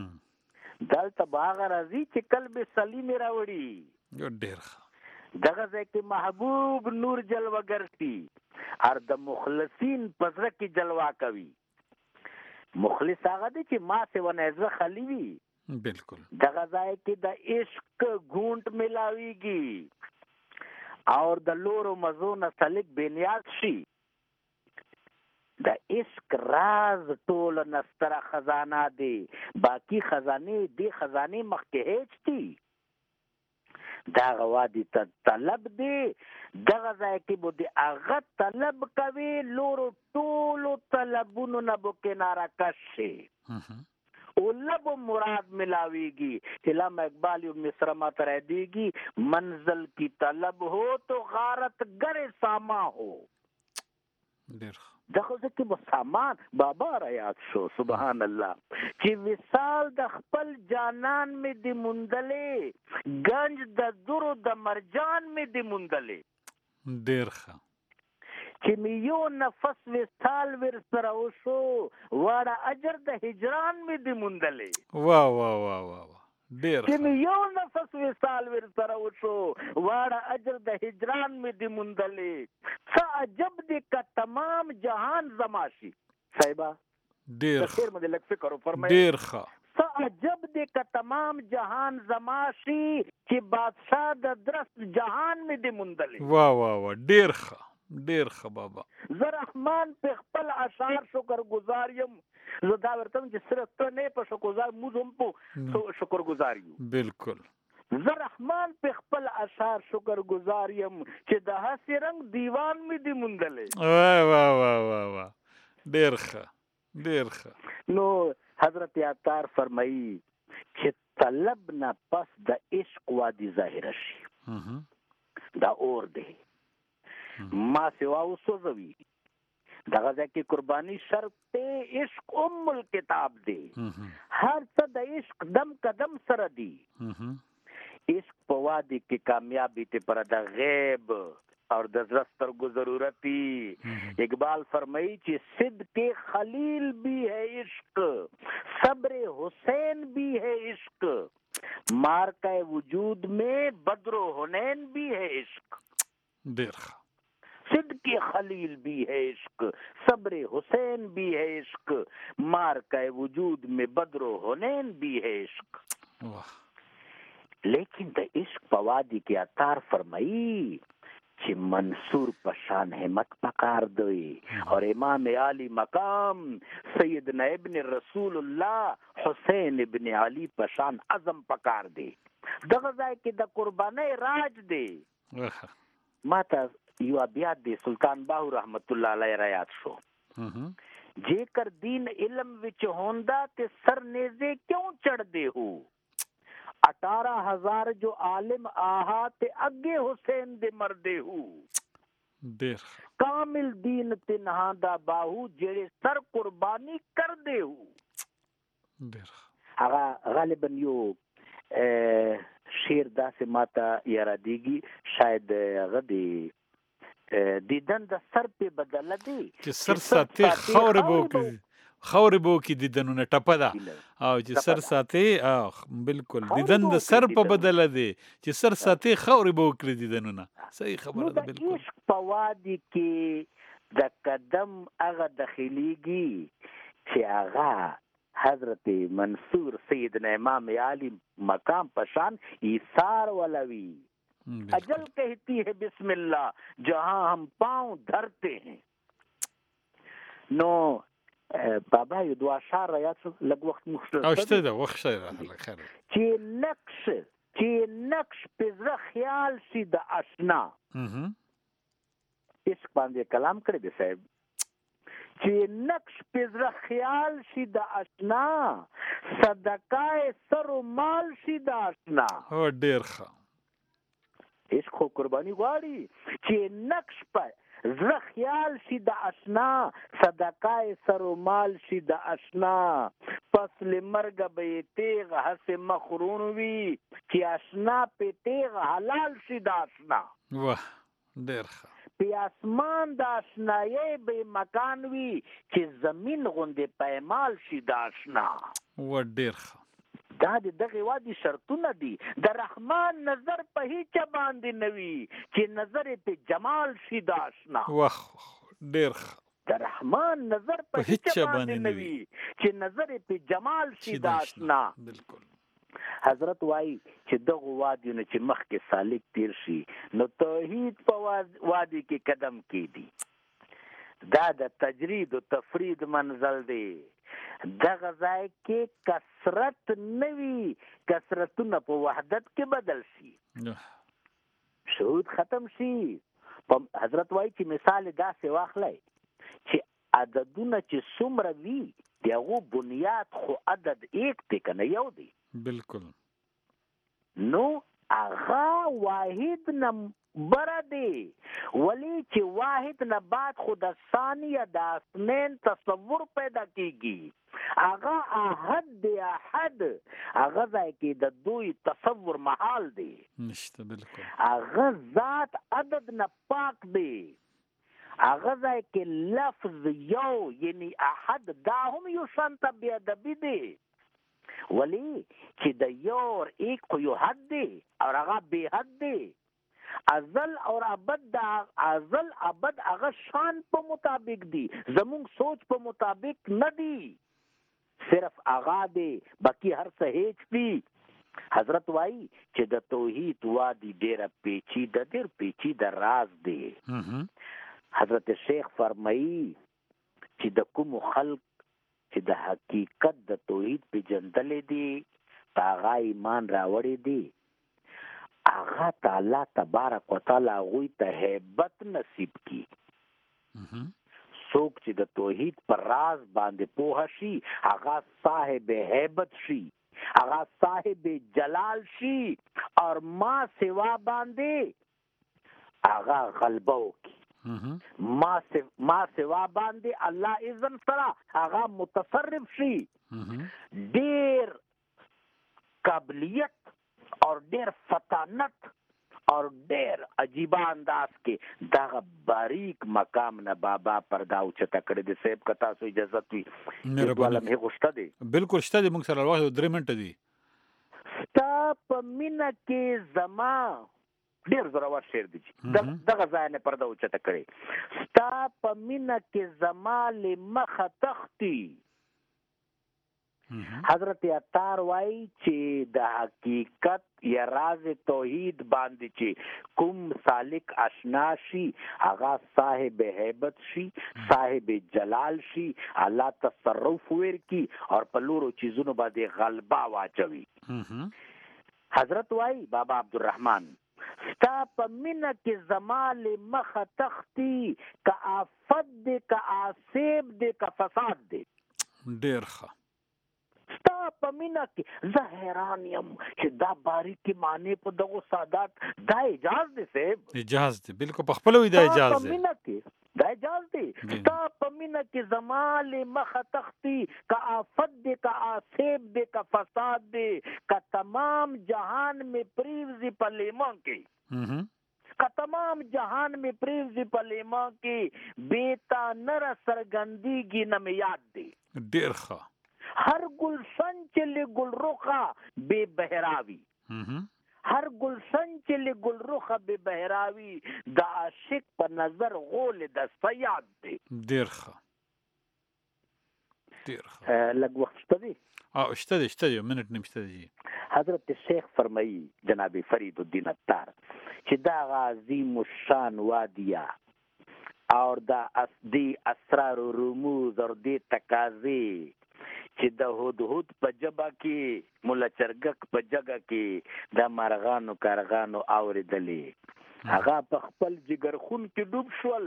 دلته باغ راځي چې قلب سلیم راوړي. ډیر ښه. دغه ځای کې محبوب نور جلوگر شي، هر د مخلصین په زړه کې جلوه کوي. مخلص هغه دی چې ما سیونه زړه خالی وي. بالکل. دغه ځای کې د عشق غونټ ملاويږي اور د لورو مزو نه سلک بنیاد شي. د عشق راز ټول نستره خزانه دی، باقی خزانه دی خزانه مخکې هیڅ دي. دغه وادي ته طلب دی، دغه ځای کې به د هغه طلب کوي، لورو ټولو طلبونو نه به کناره کش شي. لب مراد ملاویگی. علامہ اقبال مصر ما ترہ دیگی منزل کی طلب ہو تو غارت گر ساما ہو. دغه ځکه به سامان بابا را یاد شو. سبحان الله. چې وصال د خپل جانان می دی مندلې، گنج د درو د مرجان می دی مندلې. ډیر ښه. چې می یو نفس وصال ور سره وشو، واړه اجر د هجران می دی مندلې. واه واه واه واه. ډیر چې می یو نفس وصال ور سره وشو، واړه اجر د هجران می دی مندلې. څه عجب دی که تمام جهان زماشي. صاحبہ ډیر خیر مده لک فکر فرمایي. ډیر ښه. عجب دې که تمام جهان زما شي چې بادشاہ د درست جهان مې دې موندلې. واه واه واه ډیر ښه بابا. زه رحمان په خپل اشعار شکر گزار یم. زه دا ورته چې صرف ته نه په شکر گزار موږ هم په شکر گزار یو. بالکل. زه رحمان په خپل اشعار شکر گزار یم چې د هسې رنگ دیوان مې دې موندلې. واه واه واه واه واه ډیر ښه. نو حضرت عطار فرمایي چې طلب نه پس د عشق وادي ظاهر شي دا اور دی ما سوا وسوځوي. دغه ځکه قرباني شرط ته عشق الکتاب دی. هر څه د عشق دم قدم سره دی. عشق په وادي کې کامیابی ته پر د غیب اور د زړه سترګو ضرورتي. اقبال فرمائی چې صدق خلیل بھی ہے عشق صبر حسین بھی ہے عشق مارکہ وجود میں بدر و حنین بھی ہے عشق. صدق خلیل بھی ہے عشق صبر حسین بھی ہے عشق مارکہ وجود میں بدر و حنین بھی ہے عشق. لیکن د عشق په وادي کې عطار فرمائی چې منصور پشان همت پکار دی اور امام عالی مقام سیدنا ابن رسول الله حسین ابن علی پشان عظم پکار دی. دغه ځای کې د قربانی راج دی. ما ته یو ابیات دی سلطان باہو رحمت اللہ علیہ رایات شو. جੇਕਰ دین علم وچ ہوندا تے سر نیزے کیوں چڑھ دے ہو 18,000 جو عالم آہا تے اگے حسین دے مردے ہو. کامل دین تے نہاں دا باہو جڑے سر قربانی کر دے ہو. غالباً یو شیر دا سے ماتا یارا دیگی شاید غدی دیدن دا سر پہ بدل دی چې سر ساتي خاورې بو کې دیدنونه ټپه ده او چې سر ساتي بالکل دیدن د سر په بدله دی چې سر ساتي خاورې بو کې دیدنونه. صحیح خبره ده. بالکل. عشق په وادي کې د قدم هغه داخليږي چې هغه حضرت منصور سیدنا امام علی مقام پشان ایثار ولوی. اجل کہتی ہے بسم اللہ جہاں ہم پاؤں دھرتے ہیں. نو بابا یو دو اشعار یاد لږ وخت مختصر او شته ده وخت شته خیر چې نقش په زړه خیال شي د آشنا. عشق باندې کلام کړی دی صاحب چې نقش په زړه خیال شي د آشنا صدقه سر و مال شي د آشنا. او ډیر ښه. عشق خو قربانی غواړي چې نقش په زړه خیال شي د آشنا صدقه سر و مال شي د آشنا پس لمرګ به تیغ هسه مخرون وي چې آشنا په تیغ حلال شي د آشنا. واه ډیر ښه. په اسمان د آشنایي به مکان وي چې زمين غوندې پایمال شي د آشنا. و ډیر ښه. دا دغه وادي شرطونه دي. د رحمان نظر په هیڅ باندې نوي چې نظر په جمال شي د آشنا. واخ ډیر ښه. د رحمان نظر په هیڅ باندې نوي چې نظر په جمال شي د آشنا. بالکل. حضرت وای چې دغه وادي نه چې مخ کې سالک تیر شي نو توحید په وادي کې قدم کیدی. دا د تجرید او تفرید منزل دی. دغه ځای کې کثرت نوي کثرتونه په وحدت کې بدل شي. شهود ختم شي. حضرت وای چې مثال داسې واخلای چې عددونه چې څومره وي دغه بنیاد خو عدد ایک دی کنه یو دی. بالکل. نو هغه واحد نم بره دی ولی چې واحد نه بعد خود ثانیه د اثنین تصور پیدا کیږي. هغه احد دی احد هغه ځای کې د دوی تصور محال دی نشته. بالکل. هغه ذات عدد نه پاک دی. هغه ځای کې لفظ یو یعنی احد دا هم یو شانته بی ادبی دی ولی چې د یو ایک خو یو حد دی او هغه بی حد دی. ازل اور ابد دا ازل ابد هغه شان په مطابق دی زمونږ سوچ په مطابق نه دی. صرف هغه دی، باقي هر څه هیڅ دي. حضرت وایي چې د توحید وادي ډېر پیچیده راز دی. حضرت شیخ فرمایي چې د کوم خلق چې د حقیقت د توحید پیژندلې دي، په هغه ایمان راوړی دی، هغه تعالی تبارک وتعالی هغوی ته هیبت نصیب کی. څوک چې د توحید پر راز باندې پوه شي، هغه صاحب هیبت شي، هغه صاحب جلال شي، اور ما سوا باندې هغه غلبه وکي. ما سوا باندې الله اذن سره هغه متصرف شي. ډیر قابلیت اور ډیر فطانت اور ډیر عجیبه انداز کې دغه باریک مقام نه بابا پردا اوچته کړی دی. صاحب که تاسو اجازت وي مهرباني غوښته دی. بالکل شته دی، موږ سره وخت 3 منټه دی. ستا په مینه کې زما ډیر زورور شعر دی چې دغه ځای نه پردا اوچته کړی. ستا په مینه کې زما له مخه تختی. حضرت عطار وایي چې د حقیقت یا راز توحید باندې چې کوم سالک آشنا شي، هغه صاحب هیبت شي، صاحب جلال شي، الله تصرف ورکی اور په لورو چیزونو باندې غلبه واچوي. حضرت وایي بابا عبدالرحمن ستا په مینه کې زما له مخه تختی، که آفت دی که آسیب دی که فساد دی. ډیر ښه. ستا په مینه کې زه حیران یم چې دا باریکې معنی په دغو سادات دا اجاز دی. صاحب اجاز دی، بالکل په خپله وي دا اجاز دی. په مینه کې دا اجاز دی. ستا په مینه کې زما له مخه تختی، که آفت دی که آسیب دی که فساد دی، که تمام جهان میں پریوزی په لیمان کې، که تمام جهان میں پریوزی په لیمان کې، بیتا نر سرګندیږي نه مې یاد دی. ډیر ښه. هر گلشن چلی گل رخا بے بہراوی، ہر گلشن چلی گل رخا بے بہراوی، دا عاشق پر نظر غول دا سیاد دے. دیر خوا. لگ وقت شتا دی؟ شتا دی منٹ نیم شتا دی. حضرت شیخ فرمائی جناب فرید الدین عطار چې دا عظیم الشان وادیا اور دا دی اسرار و رموز اور دی تقاضی چې د هدهد په جبه کې، مولا چرګک په جګه کې د مرغانو کارغانو اورېدلې، هغه په خپل جګر خون کې ډوب شول.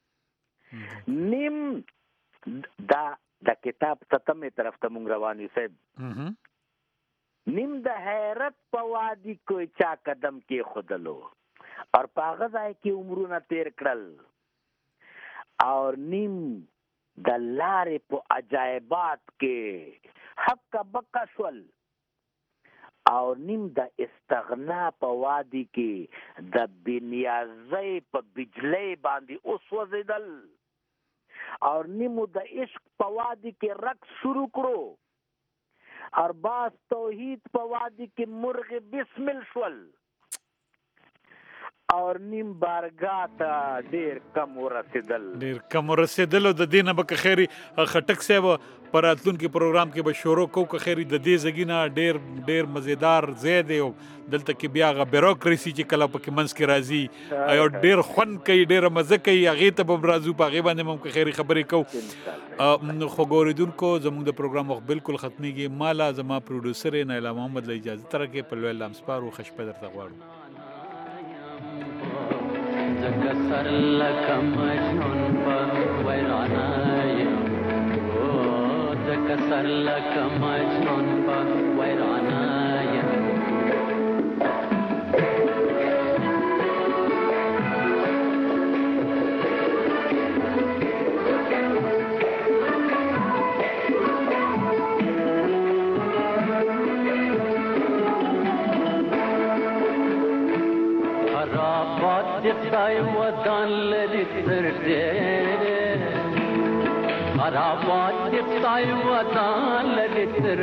نیم دا د کتاب ستمې طرف ته مونږ روان یو صاحب. نیم د حیرت په وادي کوی چا قدم کې خودلو اور په هغه ځای کې عمرونه تیر کړل، اور نیم د لارې په عجایبات کې حق بقا شول، او نیم د استغنا په وادي کې د بنیازۍ په بجلی باندې وسوځېدل، او نیم د عشق په وادي کې رقص شروع کړو، اور باز توحید په وادي کې مرغ بسمل شول، اور نیم بارګاه ته ډیر کم ورسېدل. او د دې نه به که خیري خټک صاحب په راتلونکي پروګرام کې به شروع کوو، که خیري د دې ځای نه ډیر مزیدار ځای دی، او دلته کې بیا هغه بیروکراسي چې کله پکې منځ کې راځي او ډیر خوند کوي، ډیره مزه کوي، هغې ته به هم راځو، په هغې باندې به هم که خیري خبرې کوو. خو ګورېدونکو زموږ د پروګرام وخت بالکل ختمېږي. مالا زما پروډوسر نایلا محمد له اجازه راکړئ، په لوی الله سپارو. ښه شپه درته غواړو. زکه سر لکه مجنون په ویرانه یم، زکه سر لکه مجنون په ویرانه یم. خدای ودان لري تر دې، خرابات دې خدای ودان لري تر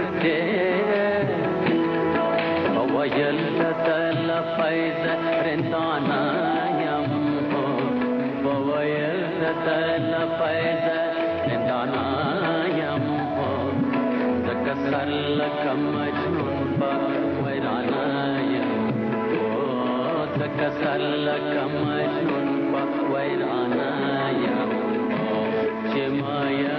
دې، وویل دل فیض رندانا یم، وویل دل فیض رندانا یم، سر لکه مجنون په ویرانه یم ځکه سر لکه مجنون په ویرانه یم چې مایم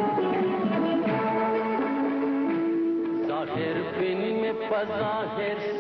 ظاهر